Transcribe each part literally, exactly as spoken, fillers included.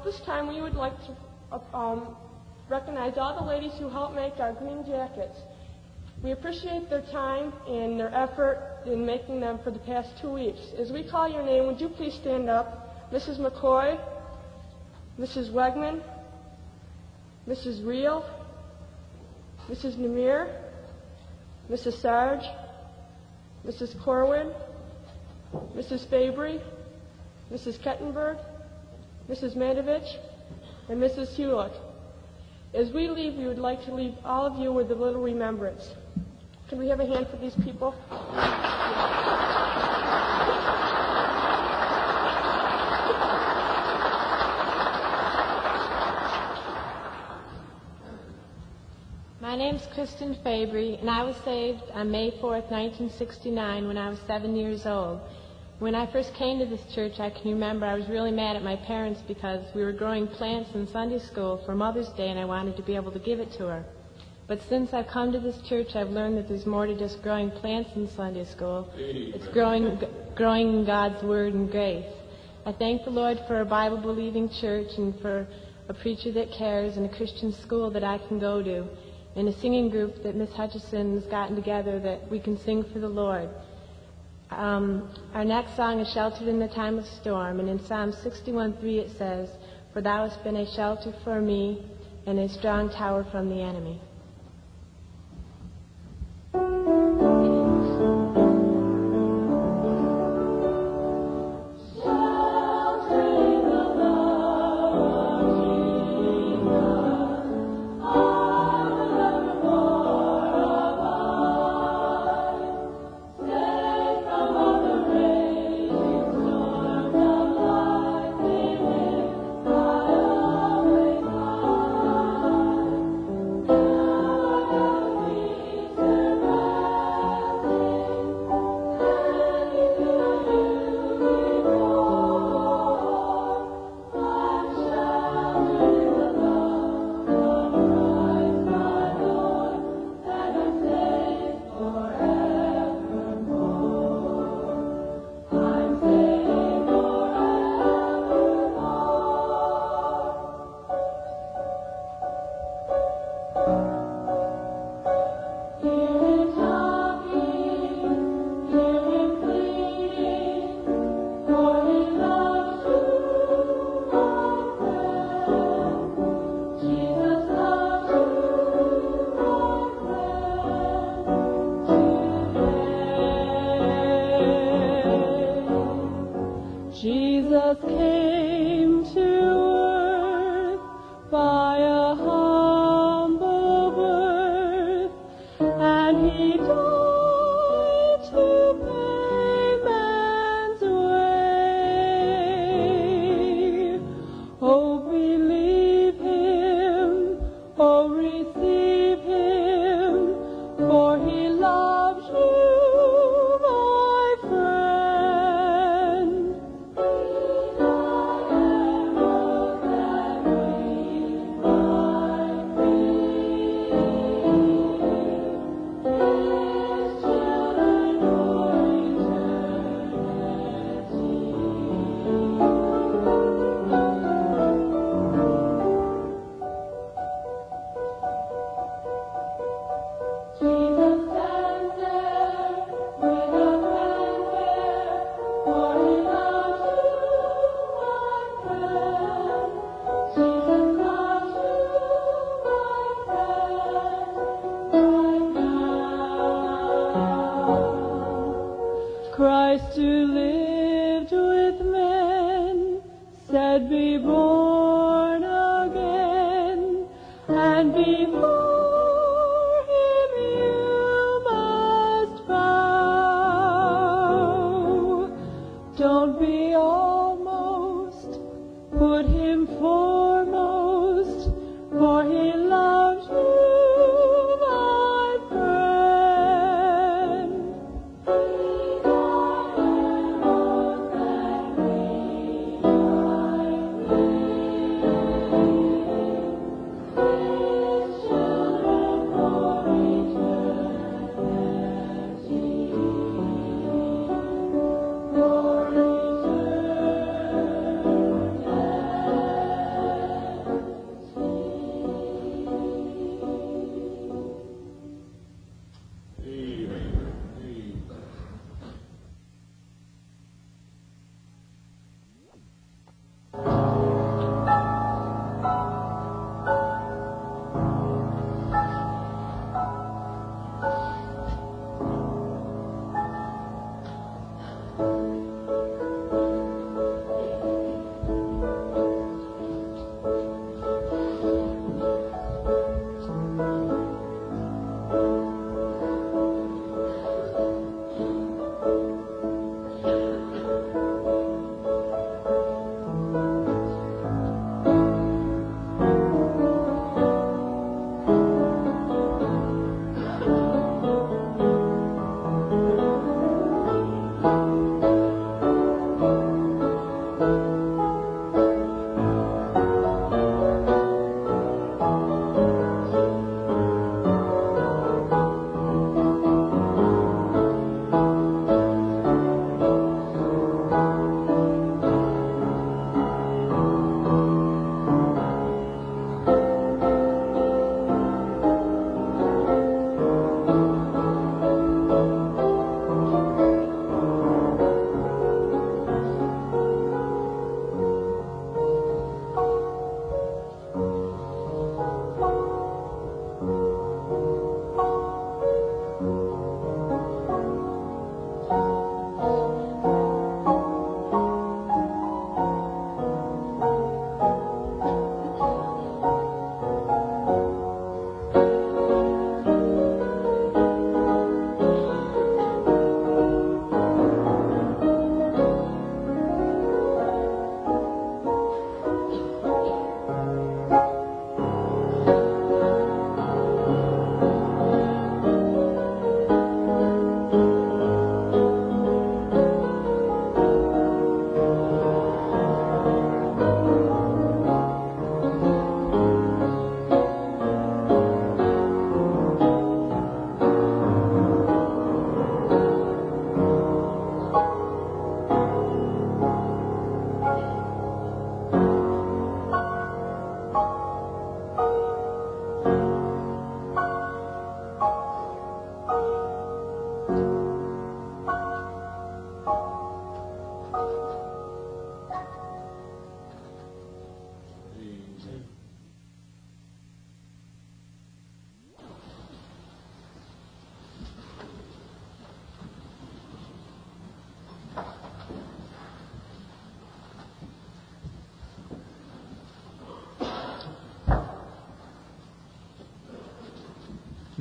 at this time, we would like to uh, um, recognize all the ladies who helped make our green jackets. We appreciate their time and their effort in making them for the past two weeks. As we call your name, would you please stand up? Missus McCoy, Missus Wegman, Missus Reel, Missus Namir, Missus Sarge, Missus Corwin, Missus Fabry, Missus Kettenberg, Missus Mandovich, and Missus Hewlett. As we leave, we would like to leave all of you with a little remembrance. Can we have a hand for these people? My name's Kristen Fabry, and I was saved on May fourth, nineteen sixty-nine, when I was seven years old. When I first came to this church, I can remember I was really mad at my parents because we were growing plants in Sunday school for Mother's Day, and I wanted to be able to give it to her. But since I've come to this church, I've learned that there's more to just growing plants in Sunday school. It's growing, growing in God's Word and grace. I thank the Lord for a Bible-believing church and for a preacher that cares and a Christian school that I can go to, and a singing group that Miss Hutchison has gotten together that we can sing for the Lord. Um, our next song is Sheltered in the Time of Storm, and in Psalm sixty-one three it says, "For thou hast been a shelter for me and a strong tower from the enemy." Jesus came to earth by a humble birth, and he died to pay man's way. Oh, believe him, oh, receive him, for he loves you. Christ who lived with men said, "Be born again," and before him you must bow. Don't be almost, put him foremost, for he loves you.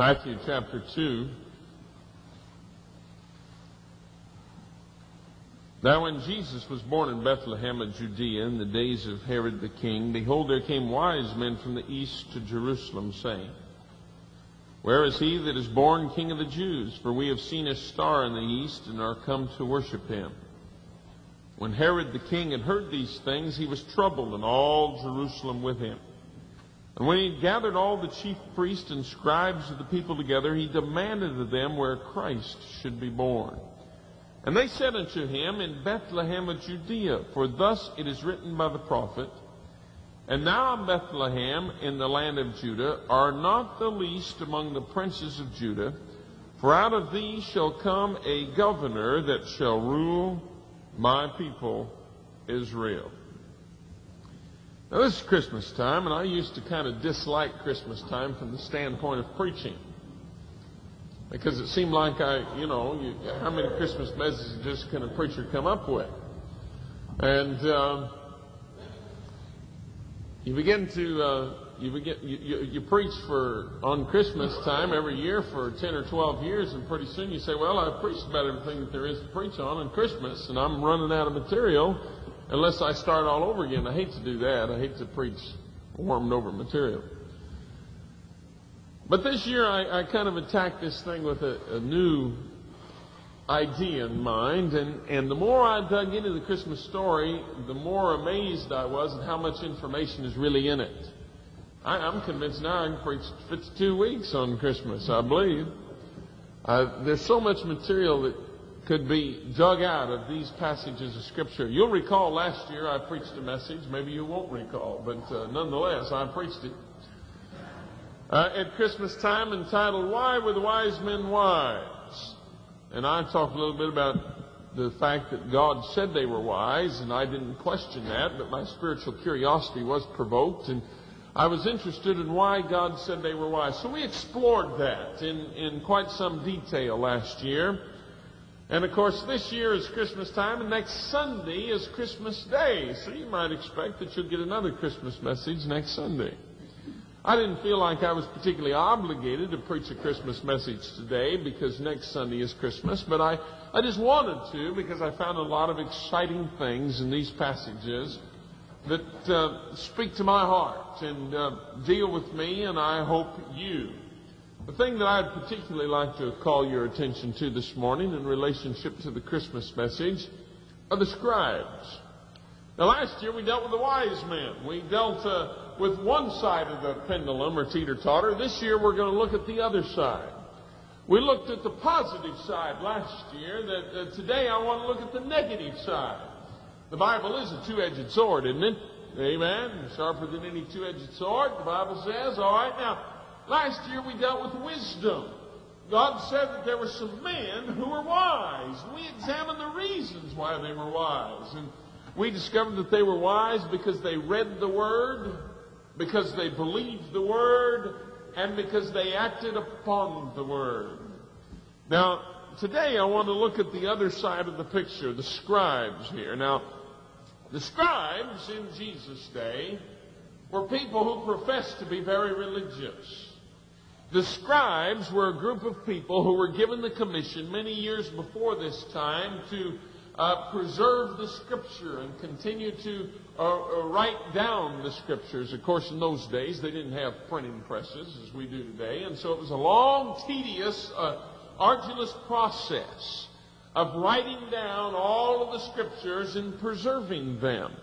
Matthew chapter two. Now when Jesus was born in Bethlehem of Judea in the days of Herod the king, behold, there came wise men from the east to Jerusalem, saying, Where is he that is born King of the Jews? For we have seen his star in the east, and are come to worship him. When Herod the king had heard these things, he was troubled, and all Jerusalem with him. And when he had gathered all the chief priests and scribes of the people together, he demanded of them where Christ should be born. And they said unto him, In Bethlehem of Judea, for thus it is written by the prophet, And thou, Bethlehem, in the land of Judah, art not the least among the princes of Judah, for out of thee shall come a governor that shall rule my people Israel. Now this is Christmas time, and I used to kind of dislike Christmas time from the standpoint of preaching. Because it seemed like I, you know, you, how many Christmas messages can a preacher come up with? And um, you begin to, uh, you, begin, you, you, you preach for on Christmas time every year for ten or twelve years, and pretty soon you say, well, I've preached about everything that there is to preach on on Christmas, and I'm running out of material unless I start all over again. I hate to do that. I hate to preach warmed over material. But this year I, I kind of attacked this thing with a, a new idea in mind, and, and the more I dug into the Christmas story, the more amazed I was at how much information is really in it. I, I'm convinced now I can preach fifty-two weeks on Christmas, I believe. Uh, there's so much material that could be dug out of these passages of Scripture. You'll recall last year I preached a message, maybe you won't recall, but uh, nonetheless I preached it. Uh, at Christmas time, entitled, Why Were the Wise Men Wise? And I talked a little bit about the fact that God said they were wise, and I didn't question that, but my spiritual curiosity was provoked, and I was interested in why God said they were wise. So we explored that in, in quite some detail last year. And of course, this year is Christmas time, and next Sunday is Christmas Day, so you might expect that you'll get another Christmas message next Sunday. I didn't feel like I was particularly obligated to preach a Christmas message today because next Sunday is Christmas, but I, I just wanted to because I found a lot of exciting things in these passages that uh, speak to my heart and uh, deal with me, and I hope you. The thing that I'd particularly like to call your attention to this morning in relationship to the Christmas message are the scribes. Now last year we dealt with the wise men. We dealt uh, with one side of the pendulum or teeter-totter. This year we're going to look at the other side. We looked at the positive side last year. That uh, today I want to look at the negative side. The Bible is a two-edged sword, isn't it? Amen. Sharper than any two-edged sword, the Bible says. All right, now, last year we dealt with wisdom. God said that there were some men who were wise. We examined the reasons why they were wise. And we discovered that they were wise because they read the Word, because they believed the Word, and because they acted upon the Word. Now, today I want to look at the other side of the picture, the scribes here. Now, the scribes in Jesus' day were people who professed to be very religious. The scribes were a group of people who were given the commission many years before this time to Uh, preserve the Scripture and continue to uh, uh, write down the Scriptures. Of course, in those days, they didn't have printing presses as we do today, and so it was a long, tedious, uh, arduous process of writing down all of the Scriptures and preserving them.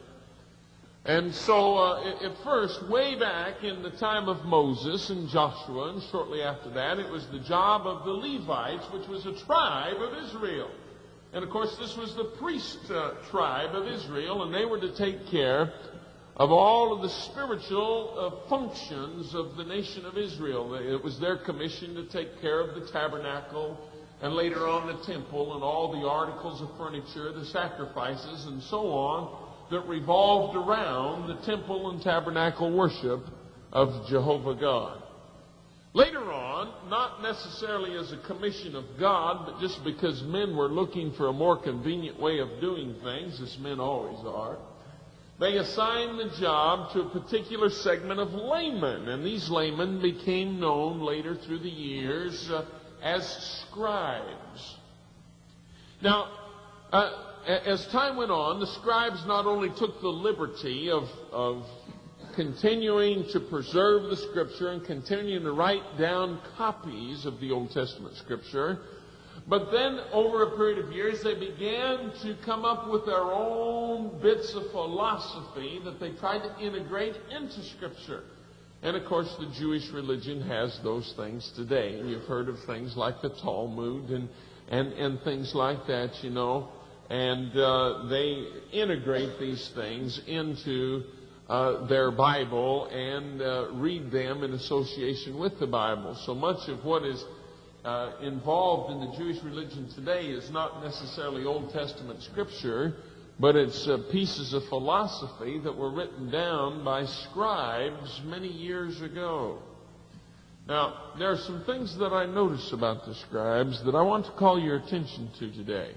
And so, uh, at first, way back in the time of Moses and Joshua, and shortly after that, it was the job of the Levites, which was a tribe of Israel. And, of course, this was the priest uh, tribe of Israel, and they were to take care of all of the spiritual uh, functions of the nation of Israel. It was their commission to take care of the tabernacle, and later on the temple, and all the articles of furniture, the sacrifices, and so on, that revolved around the temple and tabernacle worship of Jehovah God. Later on, not necessarily as a commission of God, but just because men were looking for a more convenient way of doing things, as men always are, they assigned the job to a particular segment of laymen, and these laymen became known later through the years uh, as scribes. Now, uh, as time went on, the scribes not only took the liberty of, of continuing to preserve the Scripture and continuing to write down copies of the Old Testament Scripture, but then over a period of years they began to come up with their own bits of philosophy that they tried to integrate into Scripture. And of course the Jewish religion has those things today. And you've heard of things like the Talmud and, and, and things like that, you know. And uh, they integrate these things into uh, their Bible and uh, read them in association with the Bible. So much of what is uh, involved in the Jewish religion today is not necessarily Old Testament Scripture, but it's uh, pieces of philosophy that were written down by scribes many years ago. Now, there are some things that I notice about the scribes that I want to call your attention to today.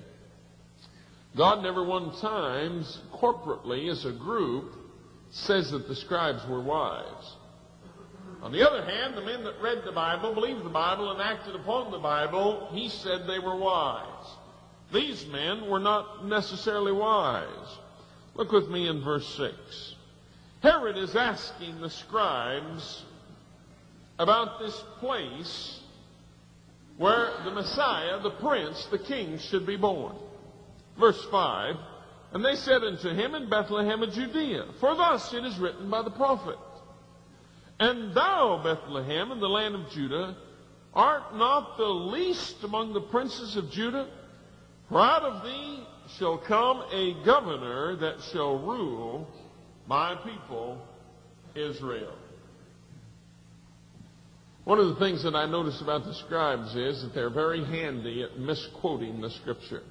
God never one time, corporately as a group, says that the scribes were wise. On the other hand, the men that read the Bible, believed the Bible, and acted upon the Bible, he said they were wise. These men were not necessarily wise. Look with me in verse six. Herod is asking the scribes about this place where the Messiah, the Prince, the King, should be born. Verse five, and they said unto him, in Bethlehem of Judea, for thus it is written by the prophet, and thou, Bethlehem, in the land of Judah, art not the least among the princes of Judah, for out of thee shall come a governor that shall rule my people Israel. One of the things that I notice about the scribes is that they're very handy at misquoting the Scripture.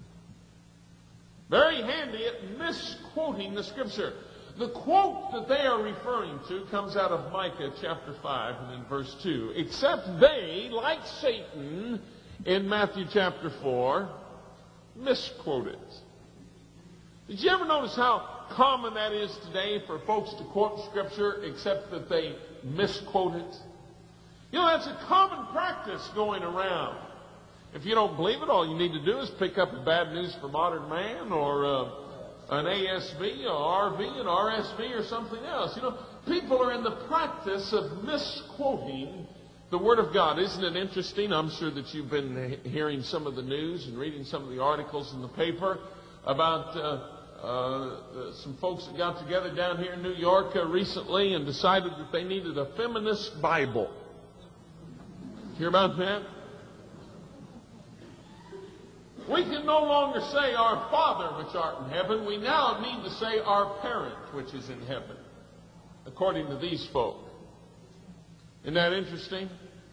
Very handy at misquoting the Scripture. The quote that they are referring to comes out of Micah chapter five and in verse two. Except they, like Satan in Matthew chapter four, misquote it. Did you ever notice how common that is today for folks to quote Scripture except that they misquote it? You know, that's a common practice going around. If you don't believe it, all you need to do is pick up a Bad News for Modern Man or uh, an A S V, or R V, an R S V, or something else. You know, people are in the practice of misquoting the Word of God. Isn't it interesting? I'm sure that you've been hearing some of the news and reading some of the articles in the paper about uh, uh, some folks that got together down here in New York uh, recently and decided that they needed a feminist Bible. Hear about that? We can no longer say our Father which art in heaven. We now need to say our parent which is in heaven, according to these folk. Isn't that interesting?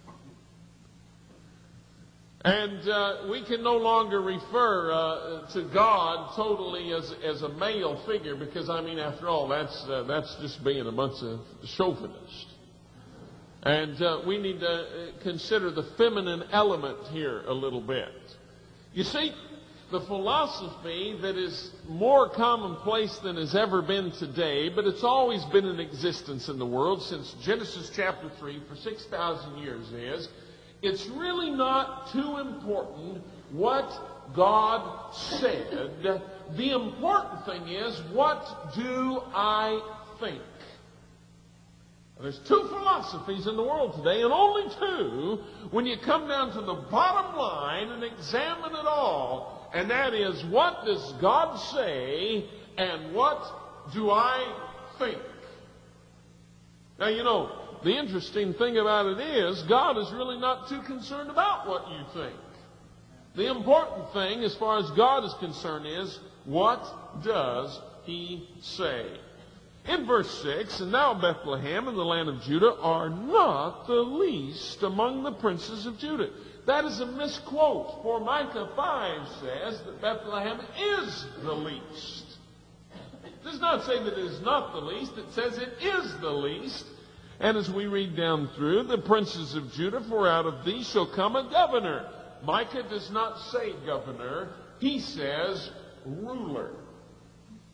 And uh, we can no longer refer uh, to God totally as, as a male figure because, I mean, after all, that's, uh, that's just being a bunch of chauvinists. And uh, we need to consider the feminine element here a little bit. You see, the philosophy that is more commonplace than has ever been today, but it's always been in existence in the world since Genesis chapter three for six thousand years is, it's really not too important what God said. The important thing is, what do I think? There's two philosophies in the world today, and only two, when you come down to the bottom line and examine it all. And that is, what does God say, and what do I think? Now, you know, the interesting thing about it is, God is really not too concerned about what you think. The important thing, as far as God is concerned, is, what does He say? In verse six, and thou, Bethlehem, in the land of Judah, are not the least among the princes of Judah. That is a misquote, for Micah five says that Bethlehem is the least. It does not say that it is not the least, it says it is the least. And as we read down through, the princes of Judah, for out of thee shall come a governor. Micah does not say governor, he says ruler.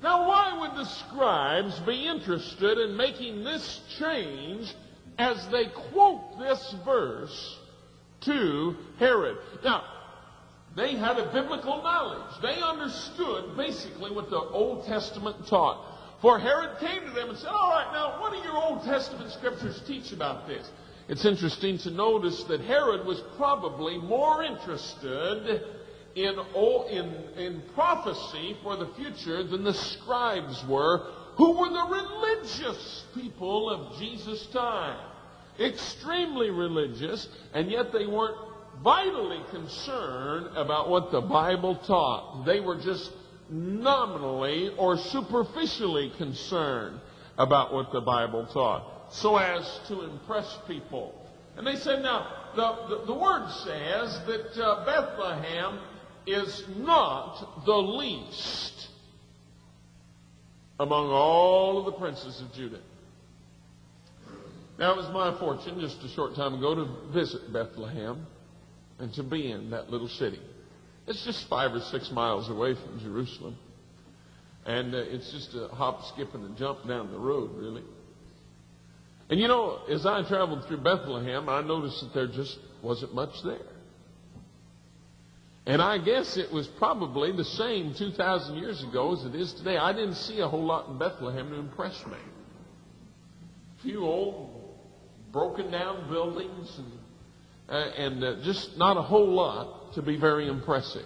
Now, why would the scribes be interested in making this change as they quote this verse to Herod? Now, they had a biblical knowledge. They understood basically what the Old Testament taught. For Herod came to them and said, all right, now, what do your Old Testament scriptures teach about this? It's interesting to notice that Herod was probably more interested in, in, in prophecy for the future than the scribes were, who were the religious people of Jesus' time. Extremely religious, and yet they weren't vitally concerned about what the Bible taught. They were just nominally or superficially concerned about what the Bible taught, so as to impress people. And they said, now, the, the, the Word says that uh, Bethlehem is not the least among all of the princes of Judah. Now, it was my fortune just a short time ago to visit Bethlehem and to be in that little city. It's just five or six miles away from Jerusalem. And uh, it's just a hop, skip, and a jump down the road, really. And you know, as I traveled through Bethlehem, I noticed that there just wasn't much there. And I guess it was probably the same two thousand years ago as it is today. I didn't see a whole lot in Bethlehem to impress me. A few old, broken down buildings, and, uh, and uh, just not a whole lot to be very impressive.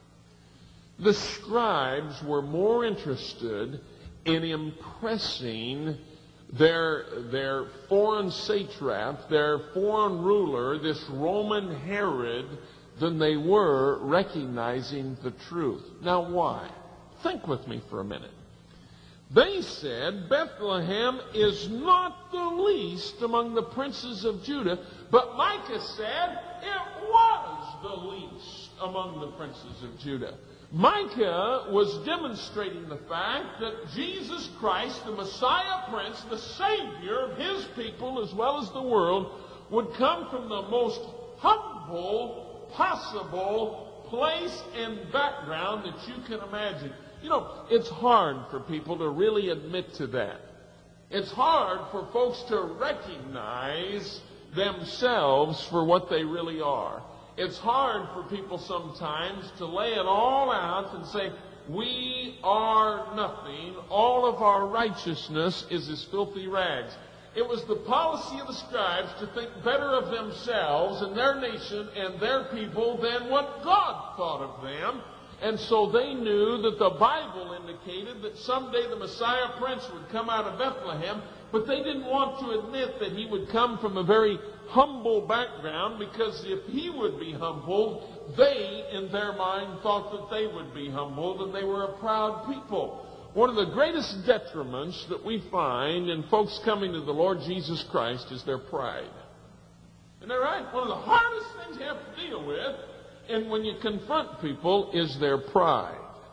The scribes were more interested in impressing their, their foreign satrap, their foreign ruler, this Roman Herod, than they were recognizing the truth. Now, why? Think with me for a minute. They said Bethlehem is not the least among the princes of Judah, but Micah said it was the least among the princes of Judah. Micah was demonstrating the fact that Jesus Christ, the Messiah Prince, the Savior of his people as well as the world, would come from the most humble possible place and background that you can imagine. You know, it's hard for people to really admit to that. It's hard for folks to recognize themselves for what they really are. It's hard for people sometimes to lay it all out and say, we are nothing. All of our righteousness is as filthy rags. It was the policy of the scribes to think better of themselves and their nation and their people than what God thought of them. And so they knew that the Bible indicated that someday the Messiah Prince would come out of Bethlehem, but they didn't want to admit that he would come from a very humble background, because if he would be humbled, they, in their mind, thought that they would be humbled, and they were a proud people. One of the greatest detriments that we find in folks coming to the Lord Jesus Christ is their pride. Isn't that right? One of the hardest things you have to deal with, and when you confront people, is their pride.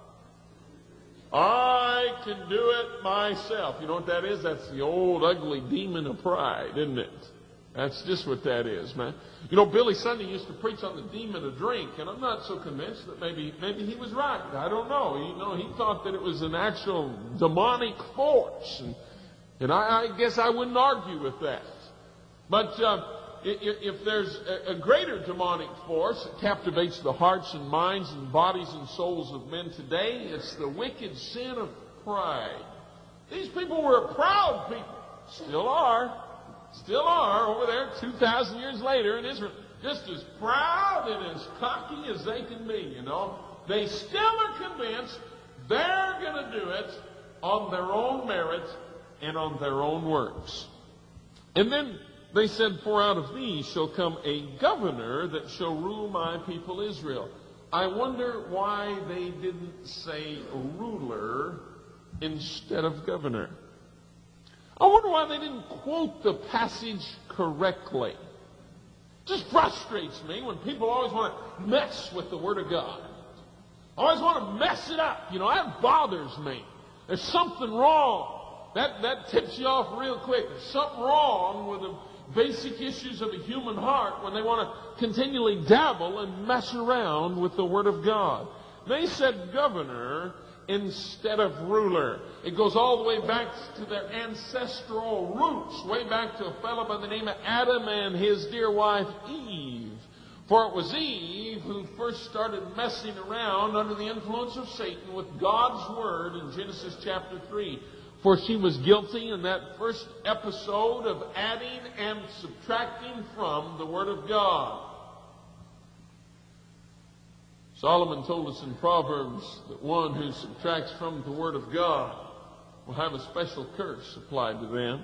I can do it myself. You know what that is? That's the old ugly demon of pride, isn't it? That's just what that is, man. You know, Billy Sunday used to preach on the demon of drink, and I'm not so convinced that maybe maybe he was right. I don't know. You know, he thought that it was an actual demonic force, and, and I, I guess I wouldn't argue with that. But uh, if, if there's a, a greater demonic force that captivates the hearts and minds and bodies and souls of men today, it's the wicked sin of pride. These people were proud people. Still are. Still are over there two thousand years later in Israel. Just as proud and as cocky as they can be, you know. They still are convinced they're going to do it on their own merit and on their own works. And then they said, for out of these shall come a governor that shall rule my people Israel. I wonder why they didn't say ruler instead of governor. I wonder why they didn't quote the passage correctly. It just frustrates me when people always want to mess with the Word of God. Always want to mess it up. You know, that bothers me. There's something wrong. That, that tips you off real quick. There's something wrong with the basic issues of the human heart when they want to continually dabble and mess around with the Word of God. They said governor instead of ruler. It goes all the way back to their ancestral roots, way back to a fellow by the name of Adam and his dear wife Eve. For it was Eve who first started messing around under the influence of Satan with God's Word in Genesis chapter three. For she was guilty in that first episode of adding and subtracting from the Word of God. Solomon told us in Proverbs that one who subtracts from the Word of God will have a special curse applied to them.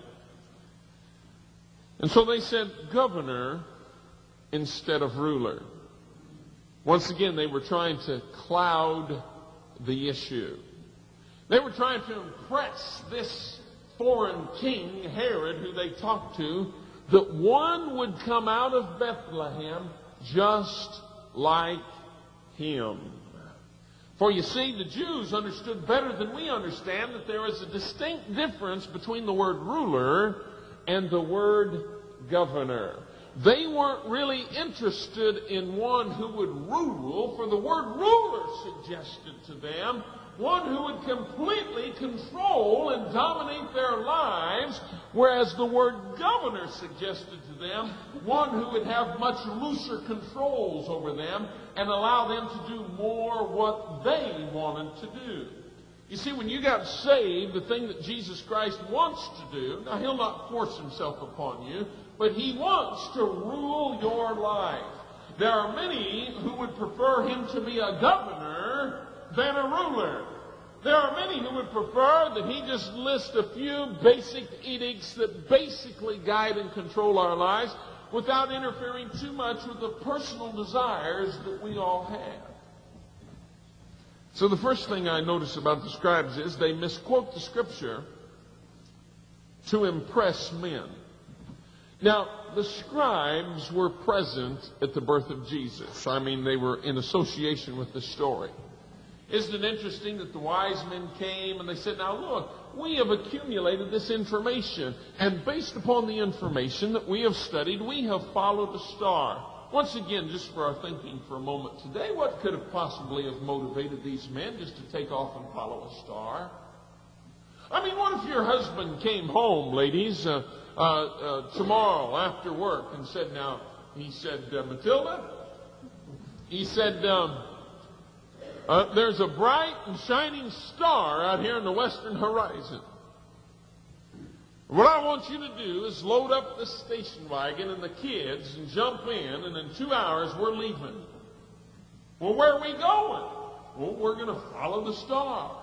And so they said governor instead of ruler. Once again, they were trying to cloud the issue. They were trying to impress this foreign king, Herod, who they talked to, that one would come out of Bethlehem just like him. For you see, the Jews understood better than we understand that there is a distinct difference between the word ruler and the word governor. They weren't really interested in one who would rule, for the word ruler suggested to them one who would completely control and dominate their lives, whereas the word governor suggested to them one who would have much looser controls over them and allow them to do more what they wanted to do. You see, when you got saved, the thing that Jesus Christ wants to do, now he'll not force himself upon you, but he wants to rule your life. There are many who would prefer him to be a governor than a ruler. There are many who would prefer that he just list a few basic edicts that basically guide and control our lives without interfering too much with the personal desires that we all have. So the first thing I notice about the scribes is they misquote the scripture to impress men. Now, the scribes were present at the birth of Jesus. I mean, they were in association with the story. Isn't it interesting that the wise men came and they said, now look, we have accumulated this information, and based upon the information that we have studied, we have followed a star. Once again, just for our thinking for a moment today, what could have possibly have motivated these men just to take off and follow a star? I mean, what if your husband came home, ladies, uh, uh, uh, tomorrow after work and said, now, he said, uh, Matilda, he said, um, uh, there's a bright and shining star out here in the western horizon. What I want you to do is load up the station wagon and the kids and jump in, and in two hours we're leaving. Well, where are we going? Well, we're going to follow the star.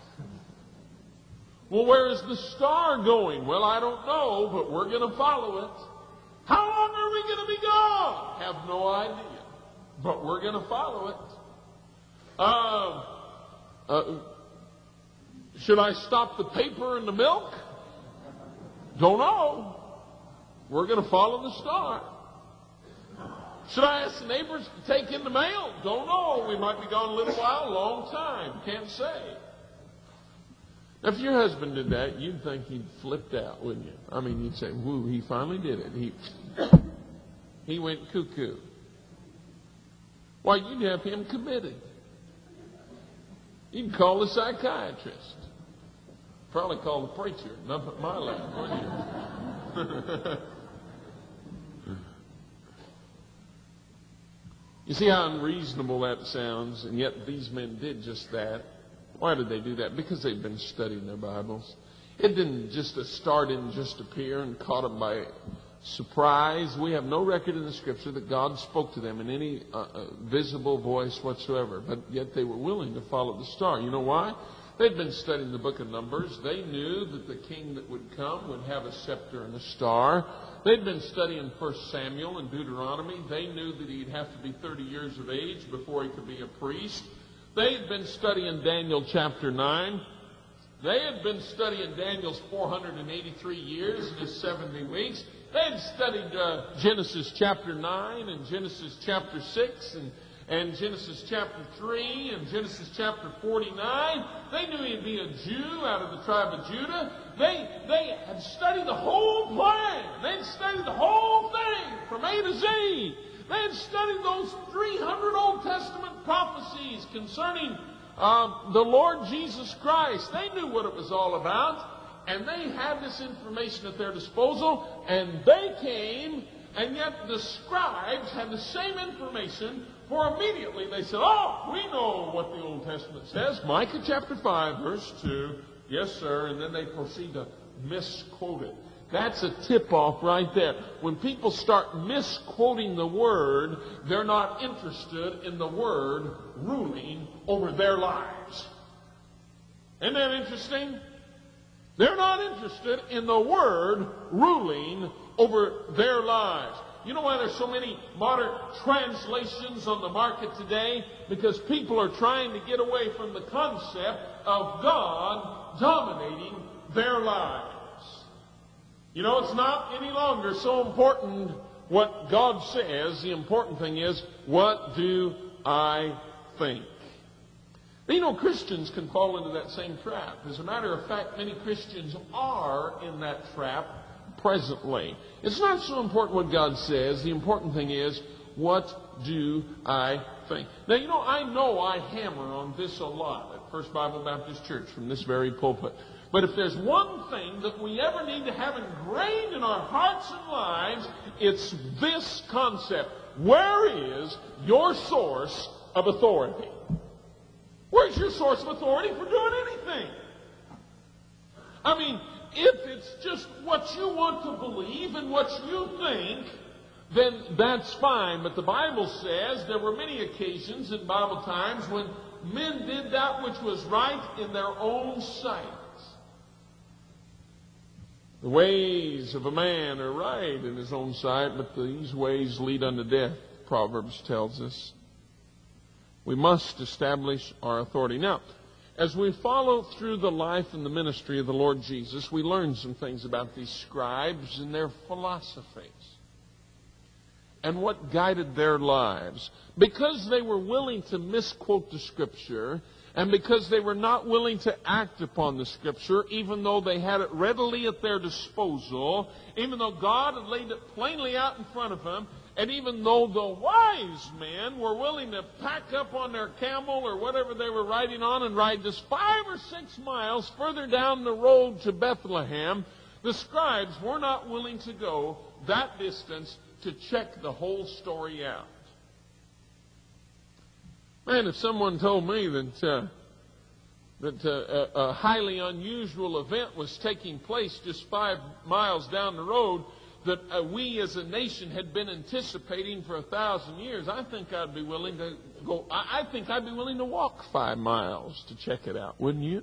Well, where is the star going? Well, I don't know, but we're going to follow it. How long are we going to be gone? Have no idea, but we're going to follow it. Uh, uh, should I stop the paper and the milk? Don't know. We're going to follow the star. Should I ask the neighbors to take in the mail? Don't know. We might be gone a little while, a long time. Can't say. Now, if your husband did that, you'd think he'd flipped out, wouldn't you? I mean, you'd say, woo, he finally did it. He, he went cuckoo. Why, you'd have him committed. You'd call the psychiatrist. Probably call the preacher. Enough at my lap, wouldn't you? You see how unreasonable that sounds, and yet these men did just that. Why did they do that? Because they've been studying their Bibles. It didn't just, a star didn't just appear and caught them by surprise. We have no record in the Scripture that God spoke to them in any uh, uh, visible voice whatsoever, but yet they were willing to follow the star. You know why? They'd been studying the book of Numbers. They knew that the king that would come would have a scepter and a star. They'd been studying First Samuel and Deuteronomy. They knew that he'd have to be thirty years of age before he could be a priest. They'd been studying Daniel chapter nine. They had been studying Daniel's four hundred eighty-three years and his seventy weeks. They had studied uh, Genesis chapter nine and Genesis chapter six and And Genesis chapter three and Genesis chapter forty-nine. They knew he'd be a Jew out of the tribe of Judah. They, they had studied the whole plan. They'd studied the whole thing from A to Z. They had studied those three hundred Old Testament prophecies concerning uh, the Lord Jesus Christ. They knew what it was all about. And they had this information at their disposal, and they came, and yet the scribes had the same information, for immediately they said, oh, we know what the Old Testament says. Micah chapter five, verse two. Yes, sir. And then they proceed to misquote it. That's a tip-off right there. When people start misquoting the Word, they're not interested in the Word ruling over their lives. Isn't that interesting? They're not interested in the Word ruling over their lives. You know why there's so many modern translations on the market today? Because people are trying to get away from the concept of God dominating their lives. You know, it's not any longer so important what God says. The important thing is, what do I think? You know, Christians can fall into that same trap. As a matter of fact, many Christians are in that trap presently. It's not so important what God says. The important thing is, what do I think? Now, you know, I know I hammer on this a lot at First Bible Baptist Church from this very pulpit. But if there's one thing that we ever need to have ingrained in our hearts and lives, it's this concept. Where is your source of authority? Where's your source of authority for doing anything? I mean, if it's just what you want to believe and what you think, then that's fine. But the Bible says there were many occasions in Bible times when men did that which was right in their own sight. The ways of a man are right in his own sight, but these ways lead unto death, Proverbs tells us. We must establish our authority. Now, as we follow through the life and the ministry of the Lord Jesus, we learn some things about these scribes and their philosophies and what guided their lives. Because they were willing to misquote the Scripture, and because they were not willing to act upon the Scripture, even though they had it readily at their disposal, even though God had laid it plainly out in front of them, and even though the wise men were willing to pack up on their camel or whatever they were riding on and ride just five or six miles further down the road to Bethlehem, the scribes were not willing to go that distance to check the whole story out. Man, if someone told me that uh, that uh, a, a highly unusual event was taking place just five miles down the road that uh, we as a nation had been anticipating for a thousand years, I think I'd be willing to go. I, I think I'd be willing to walk five miles to check it out, wouldn't you?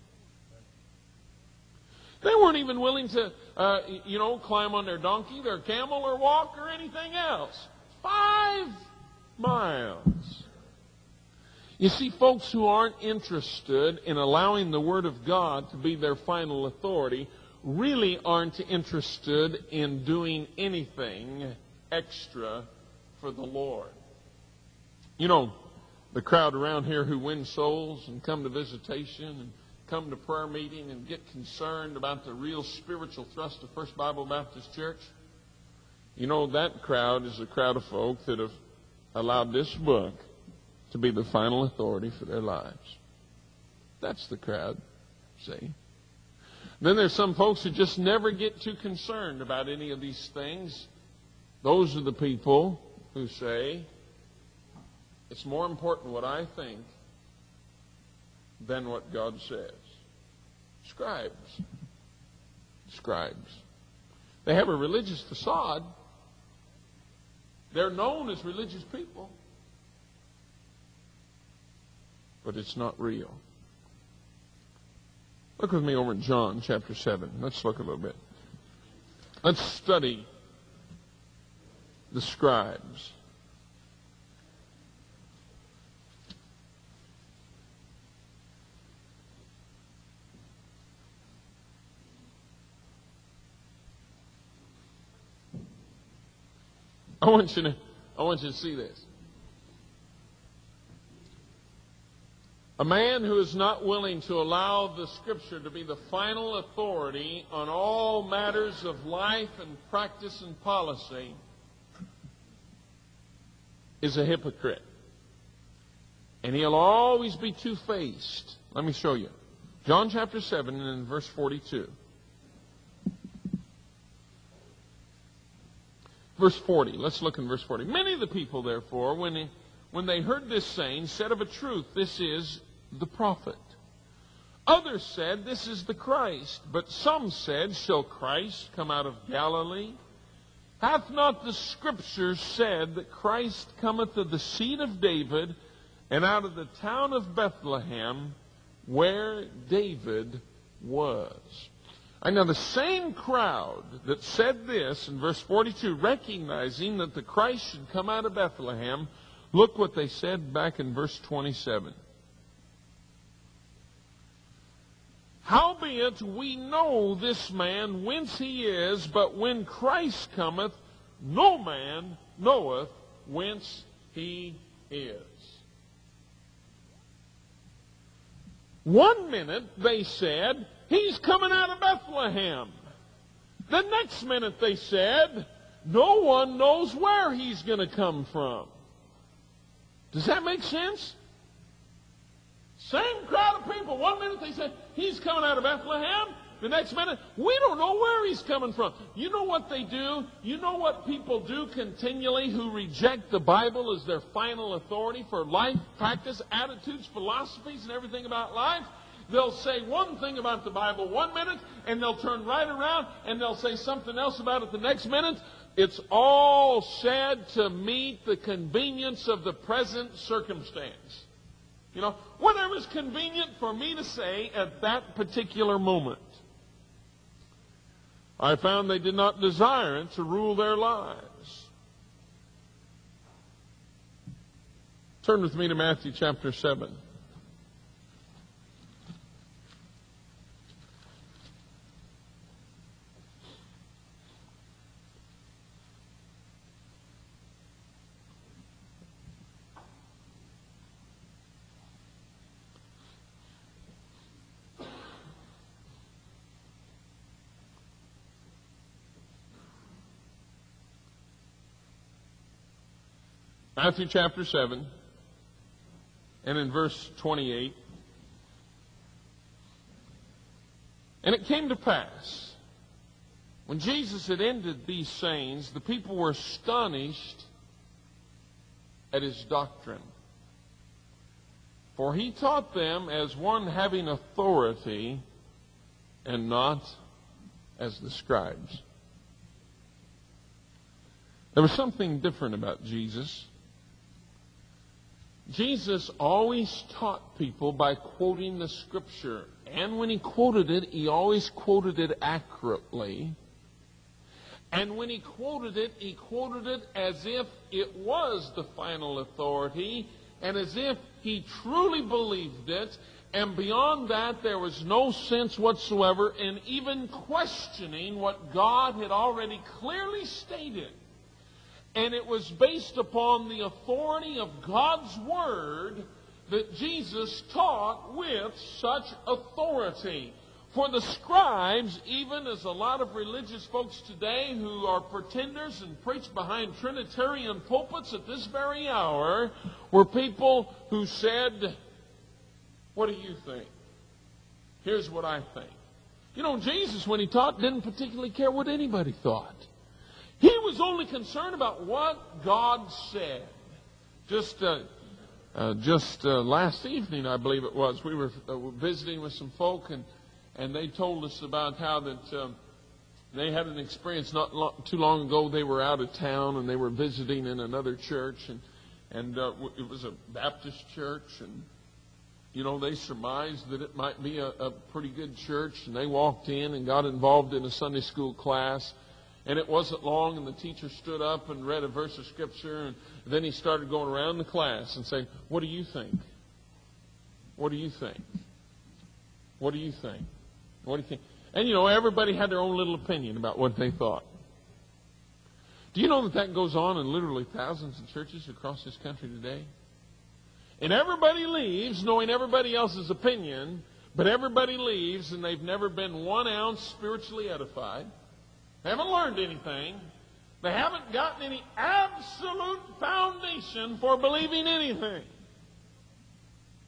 They weren't even willing to, uh, you know, climb on their donkey, their camel, or walk or anything else. Five miles. You see, folks who aren't interested in allowing the Word of God to be their final authority really aren't interested in doing anything extra for the Lord. You know, the crowd around here who win souls and come to visitation and come to prayer meeting and get concerned about the real spiritual thrust of First Bible Baptist Church, you know, that crowd is a crowd of folk that have allowed this book to be the final authority for their lives. That's the crowd, see? Then there's some folks who just never get too concerned about any of these things. Those are the people who say, it's more important what I think than what God says. Scribes. Scribes. They have a religious facade. They're known as religious people. But it's not real. Look with me over in John chapter seven. Let's look a little bit. Let's study the scribes. I want you to, I want you to see this. A man who is not willing to allow the Scripture to be the final authority on all matters of life and practice and policy is a hypocrite. And he'll always be two-faced. Let me show you. John chapter seven and in verse forty-two. Verse forty. Let's look in verse forty. Many of the people, therefore, when they, when they heard this saying, said of a truth, this is the prophet. Others said, this is the Christ. But some said, shall Christ come out of Galilee? Hath not the Scripture said that Christ cometh of the seed of David, and out of the town of Bethlehem, where David was? And now the same crowd that said this in verse forty-two, recognizing that the Christ should come out of Bethlehem, look what they said back in verse twenty-seven. Howbeit we know this man whence he is, but when Christ cometh, no man knoweth whence he is. One minute they said, he's coming out of Bethlehem. The next minute they said, no one knows where he's going to come from. Does that make sense? Same crowd of people. One minute they said, he's coming out of Bethlehem. The next minute, we don't know where he's coming from. You know what they do? You know what people do continually who reject the Bible as their final authority for life, practice, attitudes, philosophies, and everything about life? They'll say one thing about the Bible one minute, and they'll turn right around, and they'll say something else about it the next minute. It's all said to meet the convenience of the present circumstance. You know, whatever is convenient for me to say at that particular moment. I found they did not desire it to rule their lives. Turn with me to Matthew chapter seven. Matthew chapter seven, and in verse twenty-eight. And it came to pass, when Jesus had ended these sayings, the people were astonished at his doctrine. For he taught them as one having authority, and not as the scribes. There was something different about Jesus. Jesus always taught people by quoting the Scripture. And when he quoted it, he always quoted it accurately. And when he quoted it, he quoted it as if it was the final authority, and as if he truly believed it. And beyond that, there was no sense whatsoever in even questioning what God had already clearly stated. And it was based upon the authority of God's Word that Jesus taught with such authority. For the scribes, even as a lot of religious folks today who are pretenders and preach behind Trinitarian pulpits at this very hour, were people who said, what do you think? Here's what I think. You know, Jesus, when he taught, didn't particularly care what anybody thought. He was only concerned about what God said. Just uh, uh, just uh, last evening, I believe it was, we were uh, visiting with some folk, and, and they told us about how that um, they had an experience not lo- too long ago. They were out of town, and they were visiting in another church, and, and uh, it was a Baptist church, and you know, they surmised that it might be a, a pretty good church, and they walked in and got involved in a Sunday school class. And it wasn't long, and the teacher stood up and read a verse of Scripture, and then he started going around the class and saying, what do you think? What do you think? What do you think? What do you think? And, you know, everybody had their own little opinion about what they thought. Do you know that that goes on in literally thousands of churches across this country today? And everybody leaves knowing everybody else's opinion, but everybody leaves and they've never been one ounce spiritually edified. They haven't learned anything. They haven't gotten any absolute foundation for believing anything.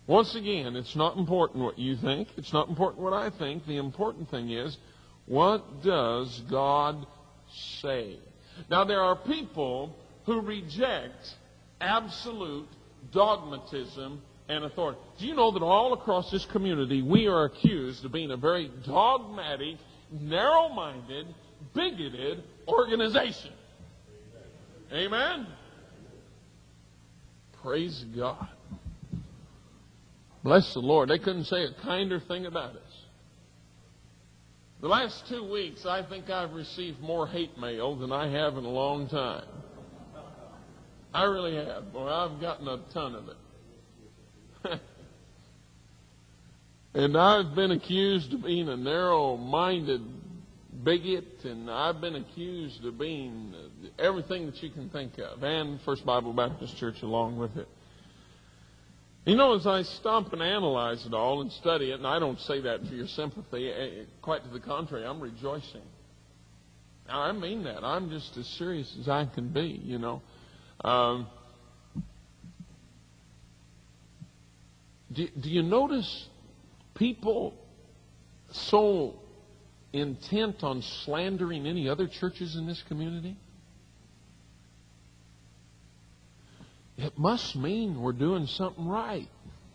Once again, it's not important what you think. It's not important what I think. The important thing is, what does God say? Now, there are people who reject absolute dogmatism and authority. Do you know that all across this community we are accused of being a very dogmatic, narrow-minded, bigoted organization? Amen? Praise God. Bless the Lord. They couldn't say a kinder thing about us. The last two weeks, I think I've received more hate mail than I have in a long time. I really have. Boy, I've gotten a ton of it. And I've been accused of being a narrow-minded bigot, and I've been accused of being everything that you can think of, and First Bible Baptist Church along with it. You know, as I stop and analyze it all and study it, and I don't say that for your sympathy, quite to the contrary, I'm rejoicing. Now, I mean that. I'm just as serious as I can be, you know. Um, do, do you notice people so intent on slandering any other churches in this community? It must mean we're doing something right.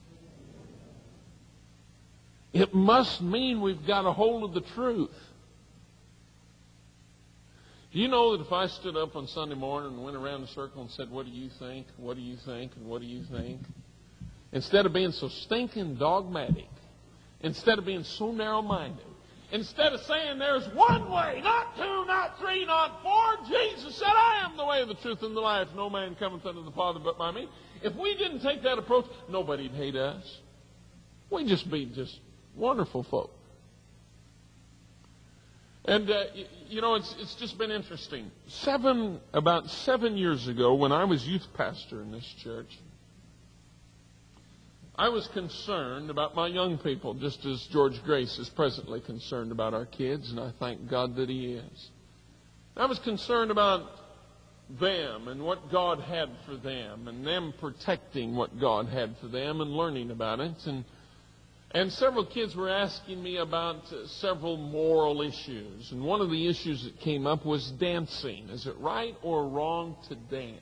It must mean we've got a hold of the truth. Do you know that if I stood up on Sunday morning and went around the circle and said, what do you think, what do you think, and what do you think? Instead of being so stinking dogmatic, instead of being so narrow-minded, instead of saying there's one way, not two, not three, not four, Jesus said, I am the way, the truth, and the life. No man cometh unto the Father but by me. If we didn't take that approach, nobody'd hate us. We'd just be just wonderful folk. And, uh, you know, it's, it's just been interesting. Seven, about seven years ago, when I was youth pastor in this church, I was concerned about my young people, just as George Grace is presently concerned about our kids, and I thank God that he is. I was concerned about them and what God had for them, and them protecting what God had for them and learning about it. And, and several kids were asking me about uh, several moral issues, and one of the issues that came up was dancing. Is it right or wrong to dance?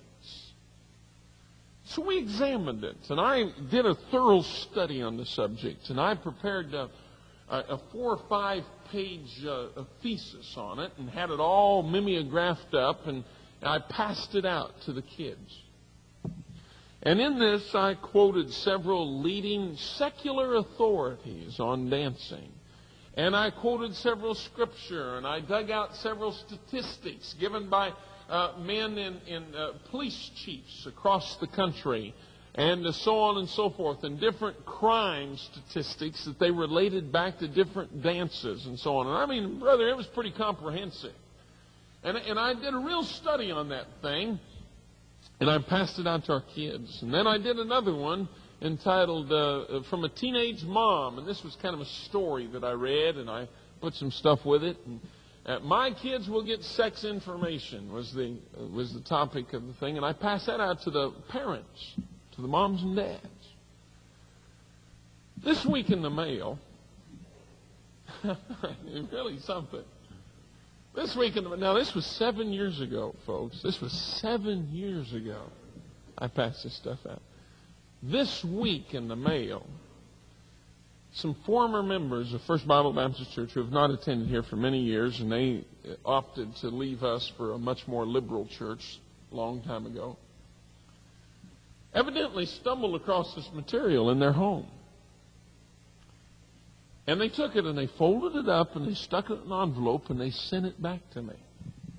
So we examined it, and I did a thorough study on the subject, and I prepared a, a four or five page uh, a thesis on it and had it all mimeographed up, and I passed it out to the kids. And in this, I quoted several leading secular authorities on dancing. And I quoted several scripture, and I dug out several statistics given by Uh, men in, in uh, police chiefs across the country, and uh, so on and so forth, and different crime statistics that they related back to different dances and so on. And I mean, brother, it was pretty comprehensive. And, and I did a real study on that thing, and I passed it out to our kids. And then I did another one entitled uh, From a Teenage Mom, and this was kind of a story that I read, and I put some stuff with it. And Uh, my kids will get sex information was the uh, was the topic of the thing, and I passed that out to the parents, to the moms and dads. This week in the mail, it's really something. This week in the now this was seven years ago, folks. This was seven years ago. I passed this stuff out. This week in the mail, some former members of First Bible Baptist Church who have not attended here for many years, and they opted to leave us for a much more liberal church a long time ago, evidently stumbled across this material in their home. And they took it and they folded it up and they stuck it in an envelope and they sent it back to me.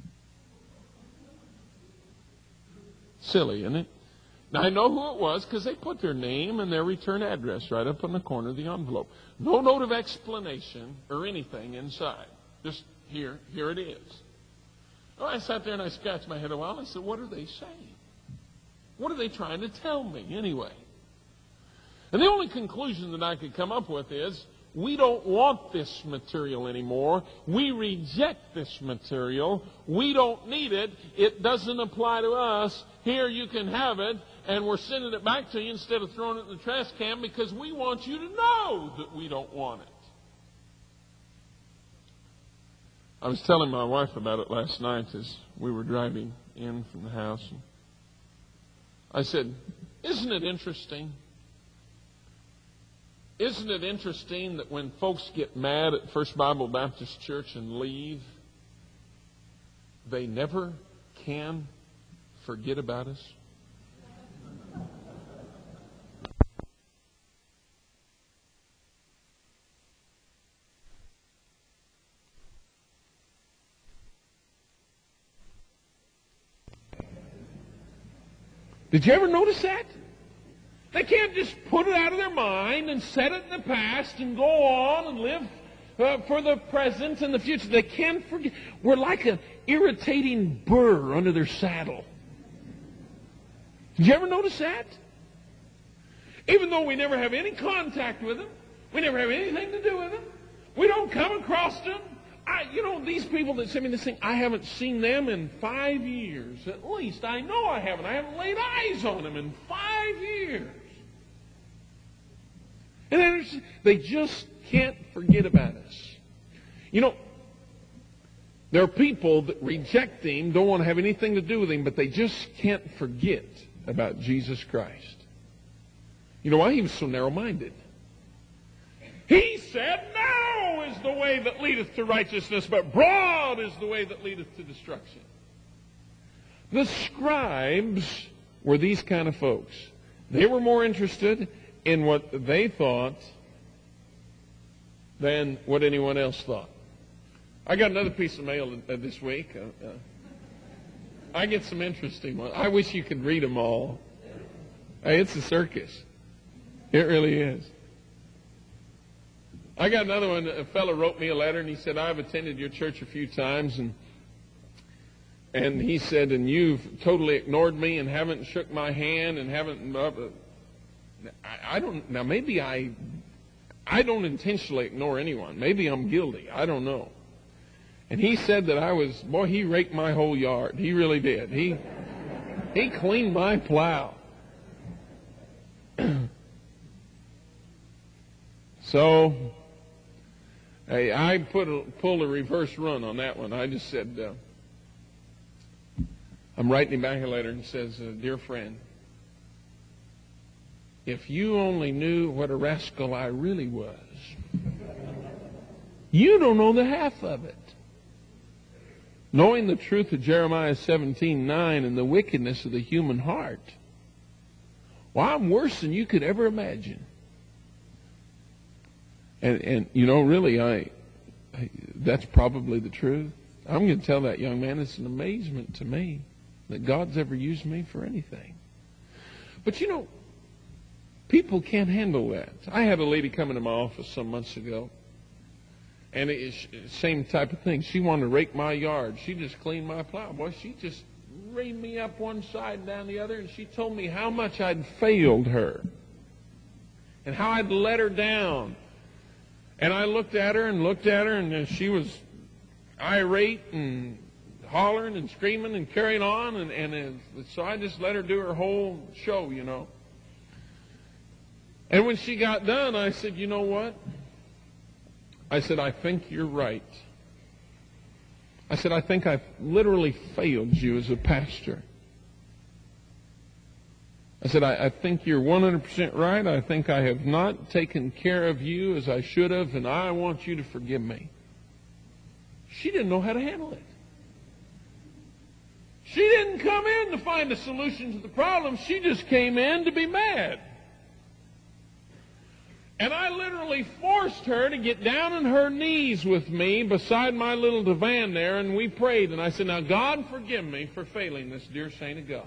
Silly, isn't it? Now, I know who it was because they put their name and their return address right up on the corner of the envelope. No note of explanation or anything inside. Just here, here it is. Well, I sat there and I scratched my head a while. I said, what are they saying? What are they trying to tell me anyway? And the only conclusion that I could come up with is, we don't want this material anymore. We reject this material. We don't need it. It doesn't apply to us. Here you can have it. and we're sending it back to you instead of throwing it in the trash can because we want you to know that we don't want it. I was telling my wife about it last night as we were driving in from the house. I said, isn't it interesting? Isn't it interesting that when folks get mad at First Bible Baptist Church and leave, they never can forget about us? Did you ever notice that? They can't just put it out of their mind and set it in the past and go on and live uh, for the present and the future. They can't forget. We're like an irritating burr under their saddle. Did you ever notice that? Even though we never have any contact with them, we never have anything to do with them, we don't come across them. I, you know, these people that send me this thing, I haven't seen them in five years. At least I know I haven't. I haven't laid eyes on them in five years. And then they just can't forget about us. You know, there are people that reject Him, don't want to have anything to do with Him, but they just can't forget about Jesus Christ. You know why? He was so narrow-minded. He said, narrow is the way that leadeth to righteousness, but broad is the way that leadeth to destruction. The scribes were these kind of folks. They were more interested in what they thought than what anyone else thought. I got another piece of mail this week. Uh, uh, I get some interesting ones. I wish you could read them all. Hey, it's a circus. It really is. I got another one. A fellow wrote me a letter, and he said, I've attended your church a few times, and and he said, and you've totally ignored me and haven't shook my hand and haven't... Uh, I, I don't... Now, maybe I... I don't intentionally ignore anyone. Maybe I'm guilty. I don't know. And he said that I was... Boy, he raked my whole yard. He really did. He, he cleaned my plow. So... Hey, I put a, pulled a reverse run on that one. I just said, uh, I'm writing him back a letter and says, uh, dear friend, if you only knew what a rascal I really was, you don't know the half of it. Knowing the truth of Jeremiah seventeen nine and the wickedness of the human heart, well, I'm worse than you could ever imagine. And, and you know, really, I, I that's probably the truth. I'm going to tell that young man, it's an amazement to me that God's ever used me for anything. But, you know, people can't handle that. I had a lady come into my office some months ago, and it's the same type of thing. She wanted to rake my yard. She just cleaned my plow. Boy, she just reined me up one side and down the other, and she told me how much I'd failed her and how I'd let her down. And I looked at her and looked at her, and she was irate and hollering and screaming and carrying on. And, and so I just let her do her whole show, you know. And when she got done, I said, you know what? I said, I think you're right. I said, I think I've literally failed you as a pastor. I said, I, I think you're one hundred percent right. I think I have not taken care of you as I should have, and I want you to forgive me. She didn't know how to handle it. She didn't come in to find a solution to the problem. She just came in to be mad. And I literally forced her to get down on her knees with me beside my little divan there, and we prayed. And I said, now, God, forgive me for failing this dear saint of God.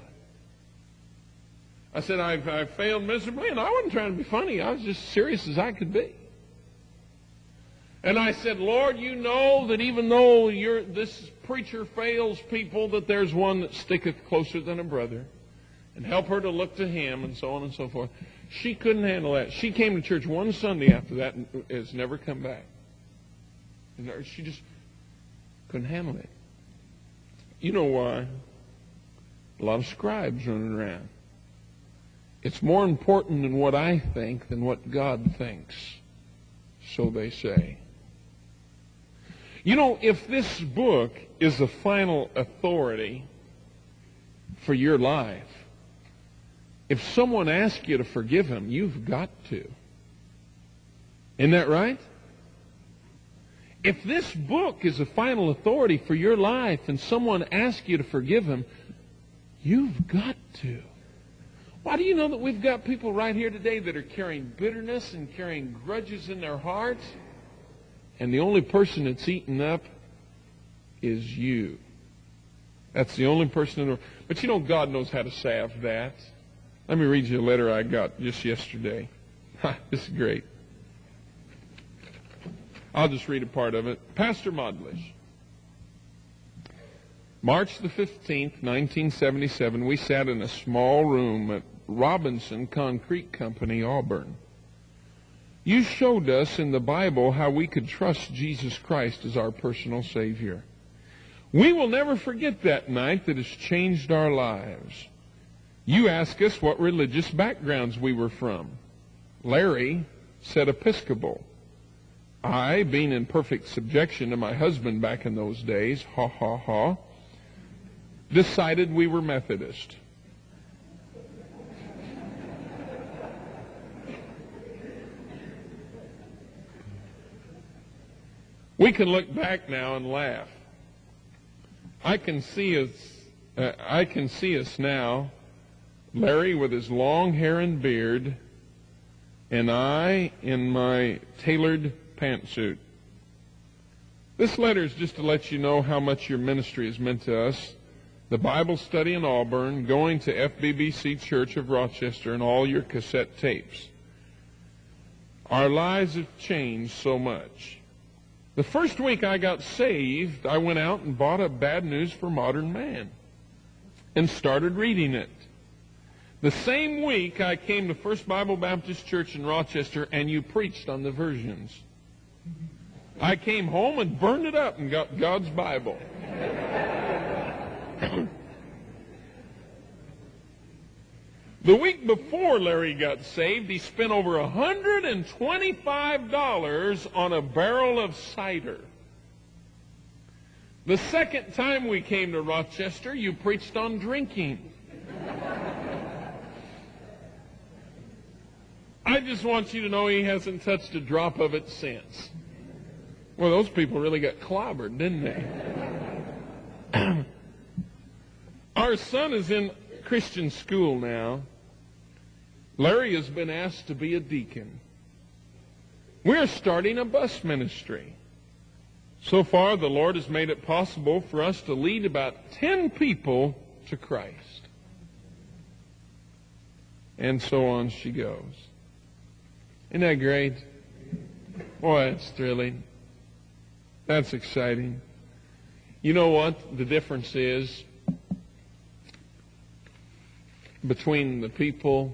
I said, I've, I've failed miserably, and I wasn't trying to be funny. I was just serious as I could be. And I said, Lord, you know that even though you're, this preacher fails people, that there's one that sticketh closer than a brother. And help her to look to Him, and so on and so forth. She couldn't handle that. She came to church one Sunday after that and has never come back. And she just couldn't handle it. You know why? A lot of scribes running around. It's more important than what I think than what God thinks, so they say. You know, if this book is the final authority for your life, if someone asks you to forgive him, you've got to. Isn't that right? If this book is the final authority for your life and someone asks you to forgive him, you've got to. Why do you know that we've got people right here today that are carrying bitterness and carrying grudges in their hearts? And the only person that's eaten up is you. That's the only person in the world. But you know, God knows how to salve that. Let me read you a letter I got just yesterday. Ha, this is great. I'll just read a part of it. Pastor Modlish. March the fifteenth, nineteen seventy-seven, we sat in a small room at Robinson Concrete Company, Auburn. You showed us in the Bible how we could trust Jesus Christ as our personal Savior. We will never forget that night that has changed our lives. You asked us what religious backgrounds we were from. Larry said Episcopal. I, being in perfect subjection to my husband back in those days, ha ha ha, decided we were Methodist. We can look back now and laugh. I can see us, uh, I can see us now, Larry with his long hair and beard, and I in my tailored pantsuit. This letter is just to let you know how much your ministry has meant to us. The Bible study in Auburn, going to F B B C Church of Rochester, and all your cassette tapes. Our lives have changed so much. The first week I got saved, I went out and bought a Bad News for Modern Man and started reading it. The same week I came to First Bible Baptist Church in Rochester, and you preached on the versions. I came home and burned it up and got God's Bible. The week before Larry got saved, he spent over one hundred twenty-five dollars on a barrel of cider. The second time we came to Rochester, you preached on drinking. I just want you to know he hasn't touched a drop of it since. Well, those people really got clobbered, didn't they? Our son is in Christian school now. Larry has been asked to be a deacon. We're starting a bus ministry. So far, the Lord has made it possible for us to lead about ten people to Christ. And so on she goes. Isn't that great? Boy, that's thrilling. That's exciting. You know what the difference is between the people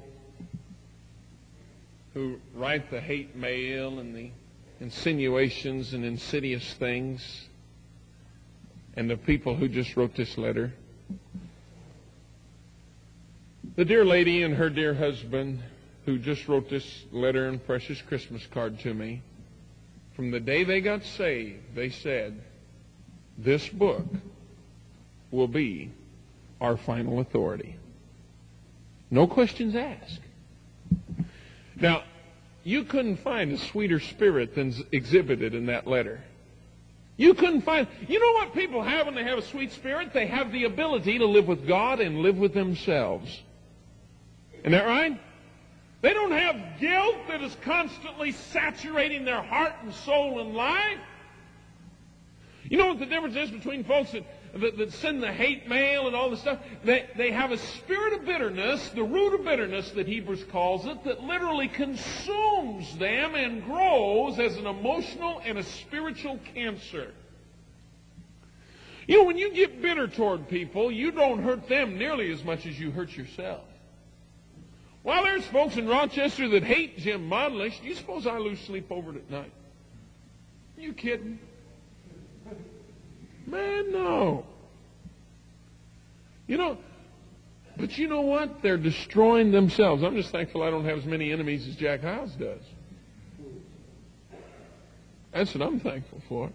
who write the hate mail and the insinuations and insidious things and the people who just wrote this letter? The dear lady and her dear husband who just wrote this letter and precious Christmas card to me, from the day they got saved, they said, this book will be our final authority. No questions asked. Now, you couldn't find a sweeter spirit than exhibited in that letter. You couldn't find... You know what people have when they have a sweet spirit? They have the ability to live with God and live with themselves. Isn't that right? They don't have guilt that is constantly saturating their heart and soul and life. You know what the difference is between folks that, that, that send the hate mail and all this stuff? They, they have a spirit of bitterness, the root of bitterness that Hebrews calls it, that literally consumes them and grows as an emotional and a spiritual cancer. You know, when you get bitter toward people, you don't hurt them nearly as much as you hurt yourself. Well, there's folks in Rochester that hate Jim Modlish. Do you suppose I lose sleep over it at night? Are you kidding? Man, no. You know, But you know what? They're destroying themselves. I'm just thankful I don't have as many enemies as Jack Hyles does. That's what I'm thankful for.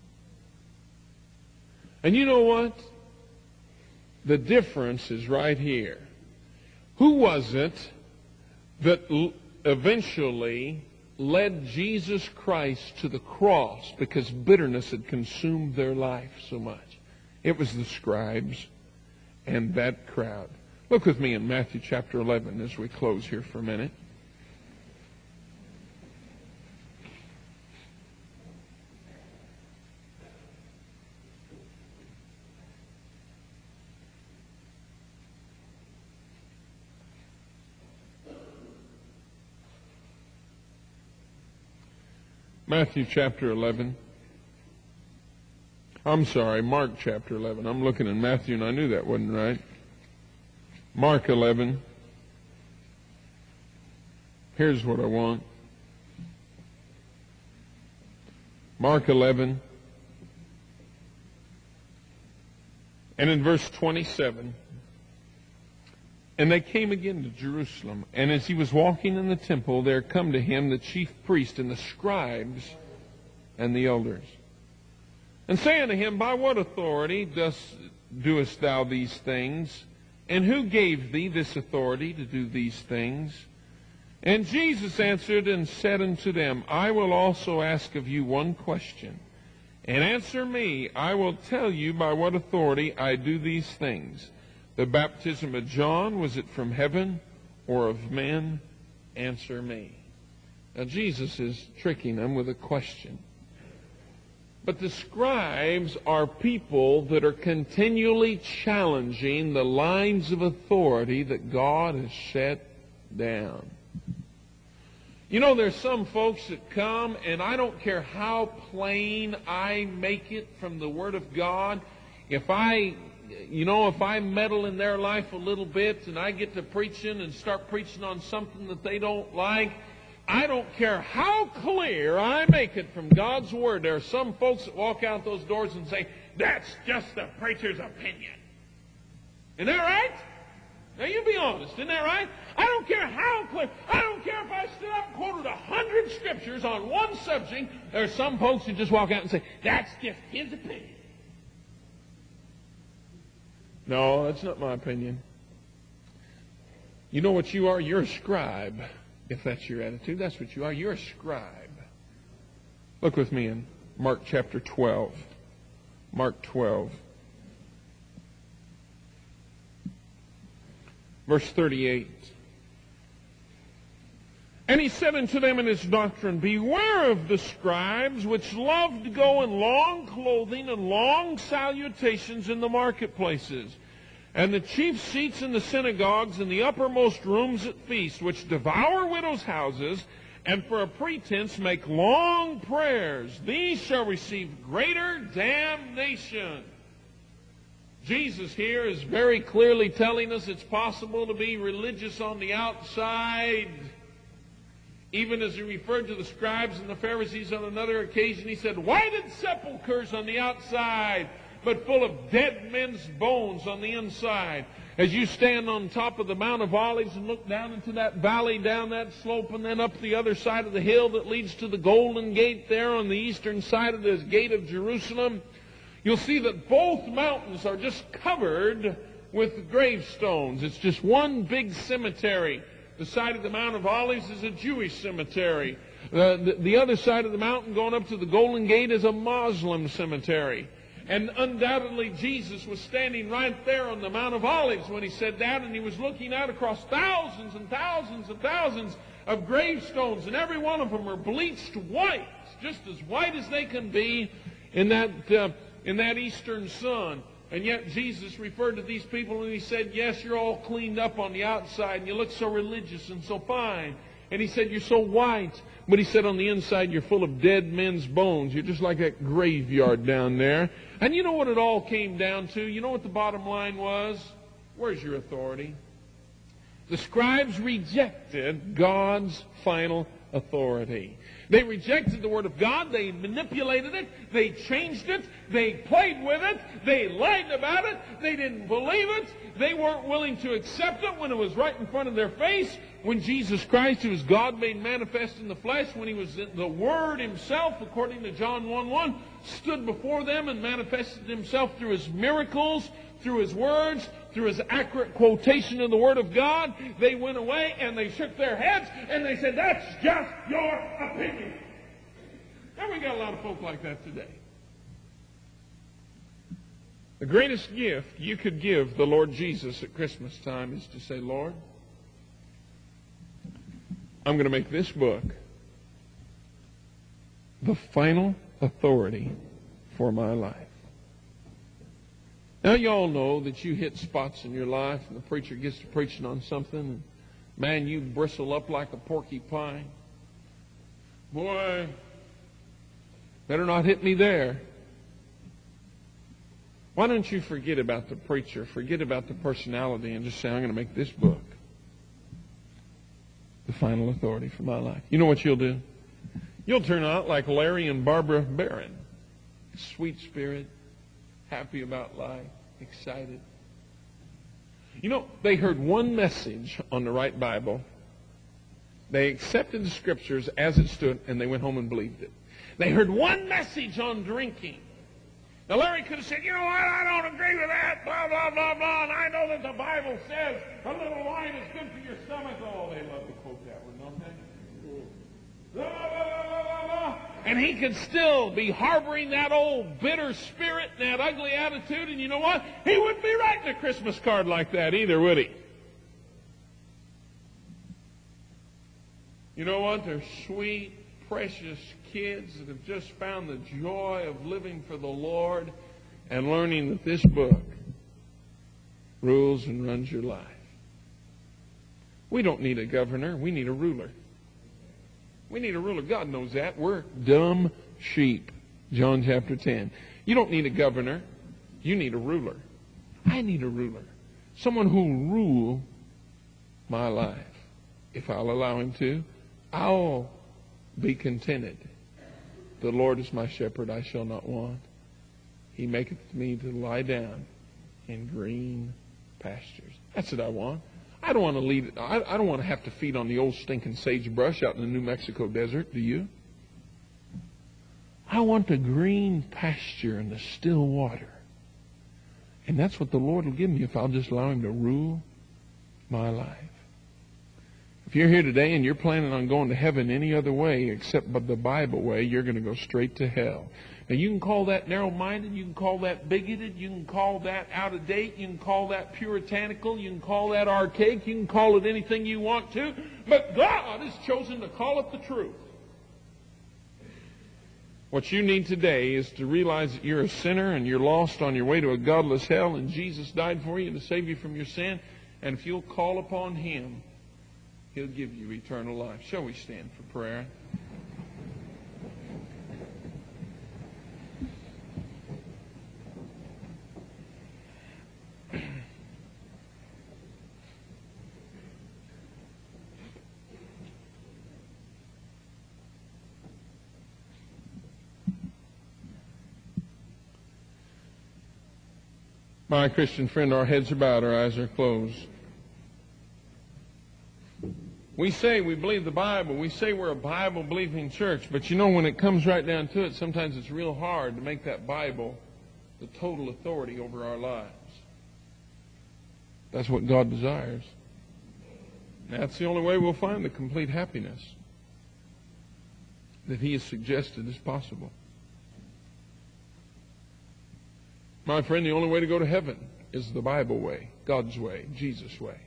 And you know what? The difference is right here. Who was it that eventually led Jesus Christ to the cross because bitterness had consumed their life so much? It was the scribes and that crowd. Look with me in Matthew chapter eleven as we close here for a minute. Matthew chapter eleven. I'm sorry, Mark chapter eleven. I'm looking at Matthew and I knew that wasn't right. Mark eleven. Here's what I want. Mark eleven. And in verse twenty-seven. And they came again to Jerusalem, and as he was walking in the temple, there come to him the chief priests and the scribes and the elders, and say unto him, By what authority dost, doest thou these things? And who gave thee this authority to do these things? And Jesus answered and said unto them, I will also ask of you one question, and answer me, I will tell you by what authority I do these things. The baptism of John, was it from heaven or of men? Answer me. Now Jesus is tricking them with a question. But the scribes are people that are continually challenging the lines of authority that God has set down. You know, there's some folks that come, and I don't care how plain I make it from the Word of God. If I... You know, if I meddle in their life a little bit and I get to preaching and start preaching on something that they don't like, I don't care how clear I make it from God's Word. There are some folks that walk out those doors and say, that's just the preacher's opinion. Isn't that right? Now, you be honest. Isn't that right? I don't care how clear. I don't care if I stood up and quoted a hundred scriptures on one subject. There are some folks who just walk out and say, that's just his opinion. No, that's not my opinion. You know what you are? You're a scribe. If that's your attitude, that's what you are. You're a scribe. Look with me in Mark chapter twelve. Mark twelve. Verse thirty-eight. And he said unto them in his doctrine, Beware of the scribes which love to go in long clothing and long salutations in the marketplaces, and the chief seats in the synagogues and the uppermost rooms at feasts, which devour widows' houses, and for a pretense make long prayers. These shall receive greater damnation. Jesus here is very clearly telling us it's possible to be religious on the outside. Even as he referred to the scribes and the Pharisees on another occasion, he said, whited sepulchres on the outside, but full of dead men's bones on the inside. As you stand on top of the Mount of Olives and look down into that valley, down that slope, and then up the other side of the hill that leads to the Golden Gate there on the eastern side of this gate of Jerusalem, you'll see that both mountains are just covered with gravestones. It's just one big cemetery. The side of the Mount of Olives is a Jewish cemetery. Uh, the, the other side of the mountain going up to the Golden Gate is a Muslim cemetery. And undoubtedly Jesus was standing right there on the Mount of Olives when he said that, and he was looking out across thousands and thousands and thousands of gravestones, and every one of them are bleached white, just as white as they can be in that, uh, in that eastern sun. And yet Jesus referred to these people and he said, yes, you're all cleaned up on the outside and you look so religious and so fine. And he said, you're so white. But he said, on the inside, you're full of dead men's bones. You're just like that graveyard down there. And you know what it all came down to? You know what the bottom line was? Where's your authority? The scribes rejected God's final authority. They rejected the Word of God. They manipulated it. They changed it. They played with it. They lied about it. They didn't believe it. They weren't willing to accept it when it was right in front of their face. When Jesus Christ, who is God made manifest in the flesh, when He was the Word Himself, according to John one one, stood before them and manifested Himself through His miracles, through His words, through His accurate quotation of the Word of God, they went away and they shook their heads and they said, "That's just your opinion." And we got a lot of folk like that today. The greatest gift you could give the Lord Jesus at Christmas time is to say, "Lord, I'm going to make this book the final authority for my life." Now, you all know that you hit spots in your life and the preacher gets to preaching on something and, man, you bristle up like a porcupine. Boy, better not hit me there. Why don't you forget about the preacher, forget about the personality, and just say, "I'm going to make this book the final authority for my life." You know what you'll do? You'll turn out like Larry and Barbara Barron. Sweet spirit, happy about life, excited. You know, they heard one message on the right Bible. They accepted the Scriptures as it stood, and they went home and believed it. They heard one message on drinking. Now, Larry could have said, "You know what, I don't agree with that, blah, blah, blah, blah, and I know that the Bible says a little wine is good for your stomach." Oh, they love to quote that one, don't they? Blah, blah, blah, blah, blah, blah. And he could still be harboring that old bitter spirit and that ugly attitude, and you know what? He wouldn't be writing a Christmas card like that either, would he? You know what? They're sweet, precious kids that have just found the joy of living for the Lord and learning that this book rules and runs your life. We don't need a governor. We need a ruler. We need a ruler. God knows that. We're dumb sheep. John chapter ten. You don't need a governor. You need a ruler. I need a ruler. Someone who will rule my life. If I'll allow Him to, I'll be contented. The Lord is my shepherd, I shall not want. He maketh me to lie down in green pastures. That's what I want. I don't want to lead. I, I don't want to have to feed on the old stinking sagebrush out in the New Mexico desert. Do you? I want the green pasture and the still water. And that's what the Lord will give me if I'll just allow Him to rule my life. If you're here today and you're planning on going to heaven any other way except by the Bible way, you're going to go straight to hell. Now, you can call that narrow-minded, you can call that bigoted, you can call that out of date, you can call that puritanical, you can call that archaic, you can call it anything you want to, but God has chosen to call it the truth. What you need today is to realize that you're a sinner and you're lost on your way to a godless hell, and Jesus died for you to save you from your sin, and if you'll call upon Him, He'll give you eternal life. Shall we stand for prayer? My Christian friend, our heads are bowed, our eyes are closed. We say we believe the Bible. We say we're a Bible-believing church. But you know, when it comes right down to it, sometimes it's real hard to make that Bible the total authority over our lives. That's what God desires. That's the only way we'll find the complete happiness that He has suggested is possible. My friend, the only way to go to heaven is the Bible way, God's way, Jesus' way.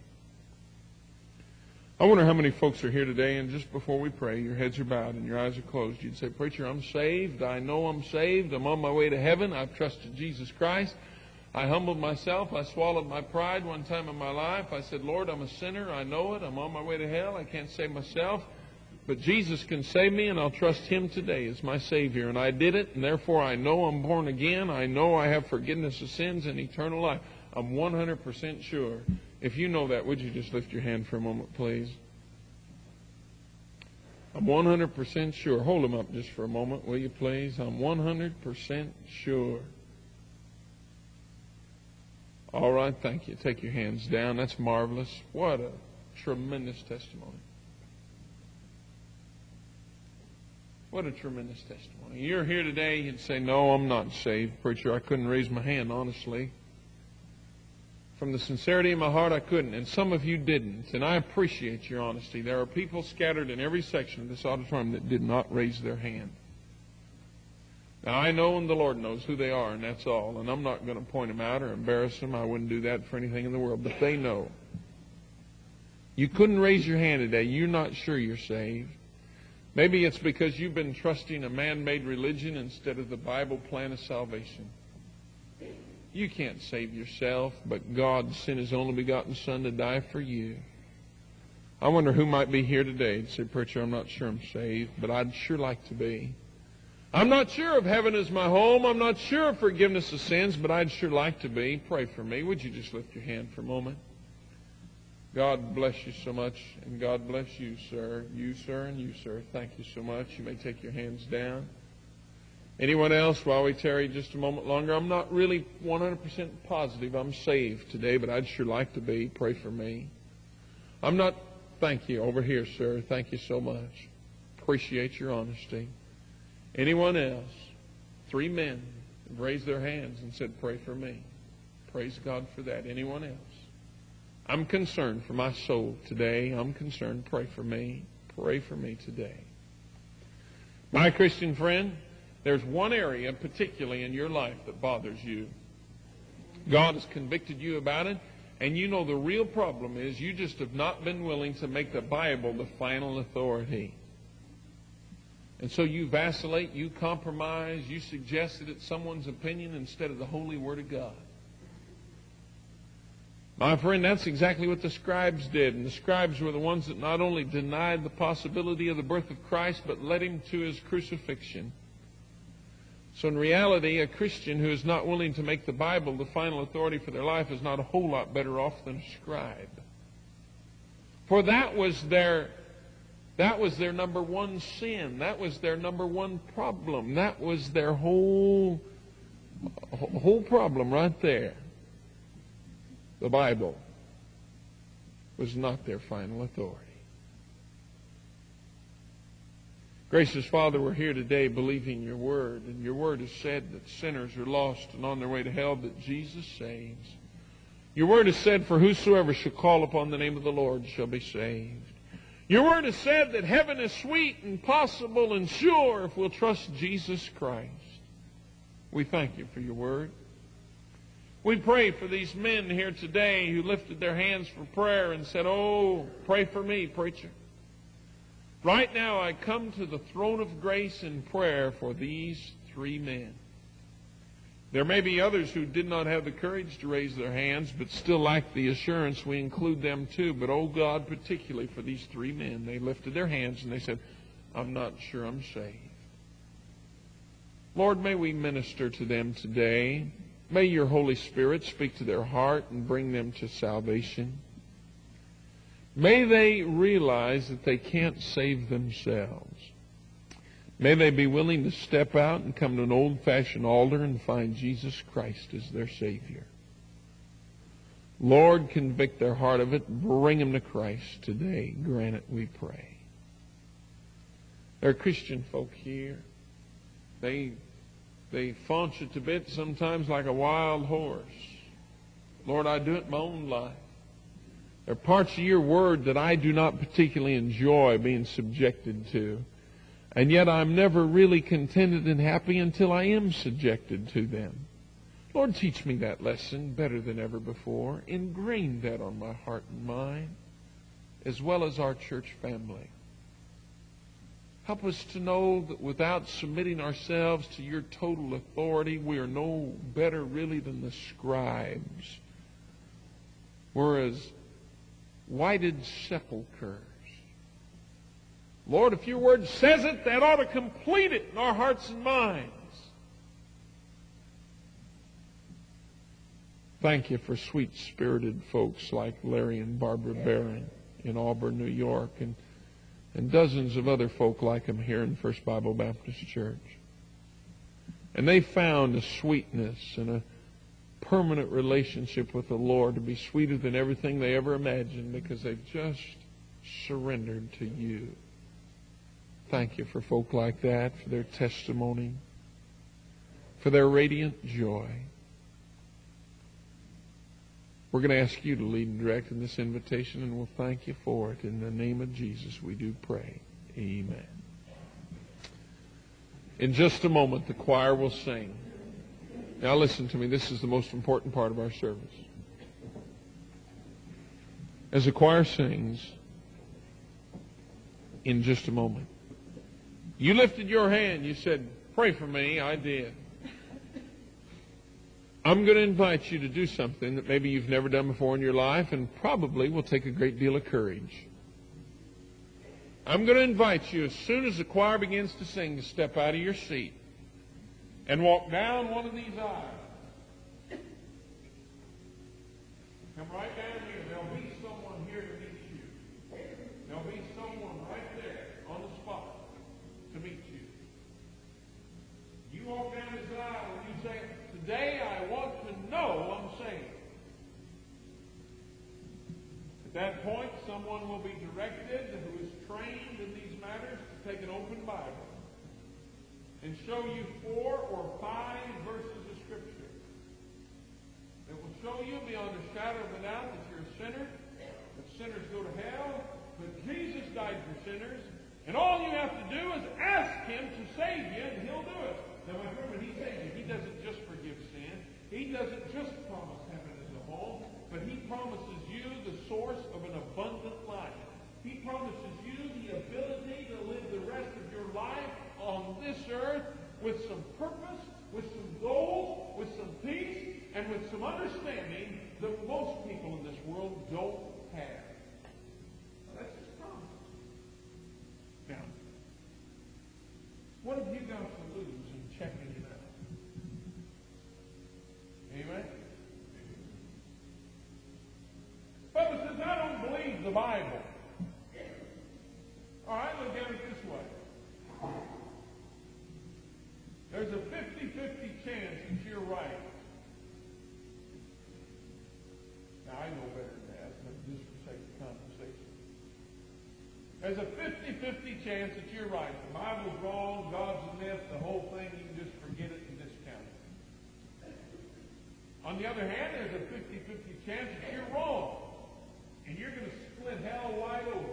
I wonder how many folks are here today, and just before we pray, your heads are bowed and your eyes are closed. You'd say, "Preacher, I'm saved. I know I'm saved. I'm on my way to heaven. I've trusted Jesus Christ. I humbled myself. I swallowed my pride one time in my life. I said, Lord, I'm a sinner. I know it. I'm on my way to hell. I can't save myself. But Jesus can save me, and I'll trust Him today as my Savior. And I did it, and therefore I know I'm born again. I know I have forgiveness of sins and eternal life. I'm one hundred percent sure. If you know that, would you just lift your hand for a moment, please? I'm one hundred percent sure. Hold them up just for a moment, will you please? I'm one hundred percent sure. All right, thank you. Take your hands down. That's marvelous. What a tremendous testimony. What a tremendous testimony. You're here today and say, no, I'm not saved. Preacher, I couldn't raise my hand, honestly. From the sincerity of my heart, I couldn't. And some of you didn't. And I appreciate your honesty. There are people scattered in every section of this auditorium that did not raise their hand. Now, I know and the Lord knows who they are, and that's all. And I'm not going to point them out or embarrass them. I wouldn't do that for anything in the world. But they know. You couldn't raise your hand today. You're not sure you're saved. Maybe it's because you've been trusting a man-made religion instead of the Bible plan of salvation. You can't save yourself, but God sent His only begotten Son to die for you. I wonder who might be here today to say, Preacher, I'm not sure I'm saved, but I'd sure like to be. I'm not sure if heaven is my home. I'm not sure of forgiveness of sins, but I'd sure like to be. Pray for me. Would you just lift your hand for a moment? God bless you so much, and God bless you, sir. You, sir, and you, sir. Thank you so much. You may take your hands down. Anyone else, while we tarry just a moment longer? I'm not really one hundred percent positive I'm saved today, but I'd sure like to be. Pray for me. I'm not... Thank you. Over here, sir. Thank you so much. Appreciate your honesty. Anyone else? Three men have raised their hands and said, pray for me. Praise God for that. Anyone else? I'm concerned for my soul today. I'm concerned. Pray for me. Pray for me today. My Christian friend, there's one area particularly in your life that bothers you. God has convicted you about it, and you know the real problem is you just have not been willing to make the Bible the final authority. And so you vacillate, you compromise, you suggest that it's someone's opinion instead of the holy Word of God. My friend, that's exactly what the scribes did. And the scribes were the ones that not only denied the possibility of the birth of Christ, but led Him to His crucifixion. So in reality, a Christian who is not willing to make the Bible the final authority for their life is not a whole lot better off than a scribe. For that was their, that was their number one sin. That was their number one problem. That was their whole, whole problem right there. The Bible was not their final authority. Gracious Father, we're here today believing your word, and your word has said that sinners are lost and on their way to hell, that Jesus saves. Your word has said, for whosoever shall call upon the name of the Lord shall be saved. Your word has said that heaven is sweet and possible and sure if we'll trust Jesus Christ. We thank you for your word. We pray for these men here today who lifted their hands for prayer and said, oh, pray for me, preacher. Right now I come to the throne of grace in prayer for these three men. There may be others who did not have the courage to raise their hands, but still lack the assurance. We include them too. But, oh God, particularly for these three men, they lifted their hands and they said, I'm not sure I'm saved. Lord, may we minister to them today. May your Holy Spirit speak to their heart and bring them to salvation. May they realize that they can't save themselves. May they be willing to step out and come to an old-fashioned altar and find Jesus Christ as their Savior. Lord, convict their heart of it. Bring them to Christ today. Grant it, we pray. There are Christian folk here. They... They faunch it to bits sometimes like a wild horse. Lord, I do it in my own life. There are parts of your word that I do not particularly enjoy being subjected to. And yet I'm never really contented and happy until I am subjected to them. Lord, teach me that lesson better than ever before. Ingrain that on my heart and mind, as well as our church family. Help us to know that without submitting ourselves to your total authority, we are no better really than the scribes. We're as whited sepulchres. Lord, if your word says it, that ought to complete it in our hearts and minds. Thank you for sweet-spirited folks like Larry and Barbara Barron in Auburn, New York, and and dozens of other folk like them here in First Bible Baptist Church. And they found a sweetness and a permanent relationship with the Lord to be sweeter than everything they ever imagined because they've just surrendered to you. Thank you for folk like that, for their testimony, for their radiant joy. We're going to ask you to lead and direct in this invitation, and we'll thank you for it. In the name of Jesus, we do pray. Amen. In just a moment, the choir will sing. Now listen to me. This is the most important part of our service. As the choir sings, in just a moment, you lifted your hand. You said, pray for me. I did. I'm going to invite you to do something that maybe you've never done before in your life and probably will take a great deal of courage. I'm going to invite you, as soon as the choir begins to sing, to step out of your seat and walk down one of these aisles. Come right down here. There'll be someone here to meet you. There'll be someone right there on the spot to meet you. You walk down this aisle and you say, today I want to know I'm saved. At that point, someone will be directed who is trained in these matters to take an open Bible and show you four or five verses of Scripture that will show you beyond a shadow of a doubt that you're a sinner, that sinners go to hell, that Jesus died for sinners, and all you have to do is ask Him to save you, and He'll do it. Now, my friend, when He saves you, He doesn't just forgive sin. He doesn't just promise heaven as a home, but He promises you the source of an abundant life. He promises you the ability to live the rest of your life on this earth with some purpose, with some goals, with some peace, and with some understanding that most people in this world don't have. Now, that's His promise. Now, what have you got to lose in checking it out? Amen? But says, I don't believe the Bible. All right, look at it this way. There's a fifty-fifty chance that you're right. Now, I know better than that, but just for sake of conversation. There's a fifty-fifty chance that you're right. The Bible's wrong, God's a myth, the whole thing, you can just forget it and discount it. On the other hand, there's a fifty-fifty chance that you're wrong. And you're going to split hell wide open.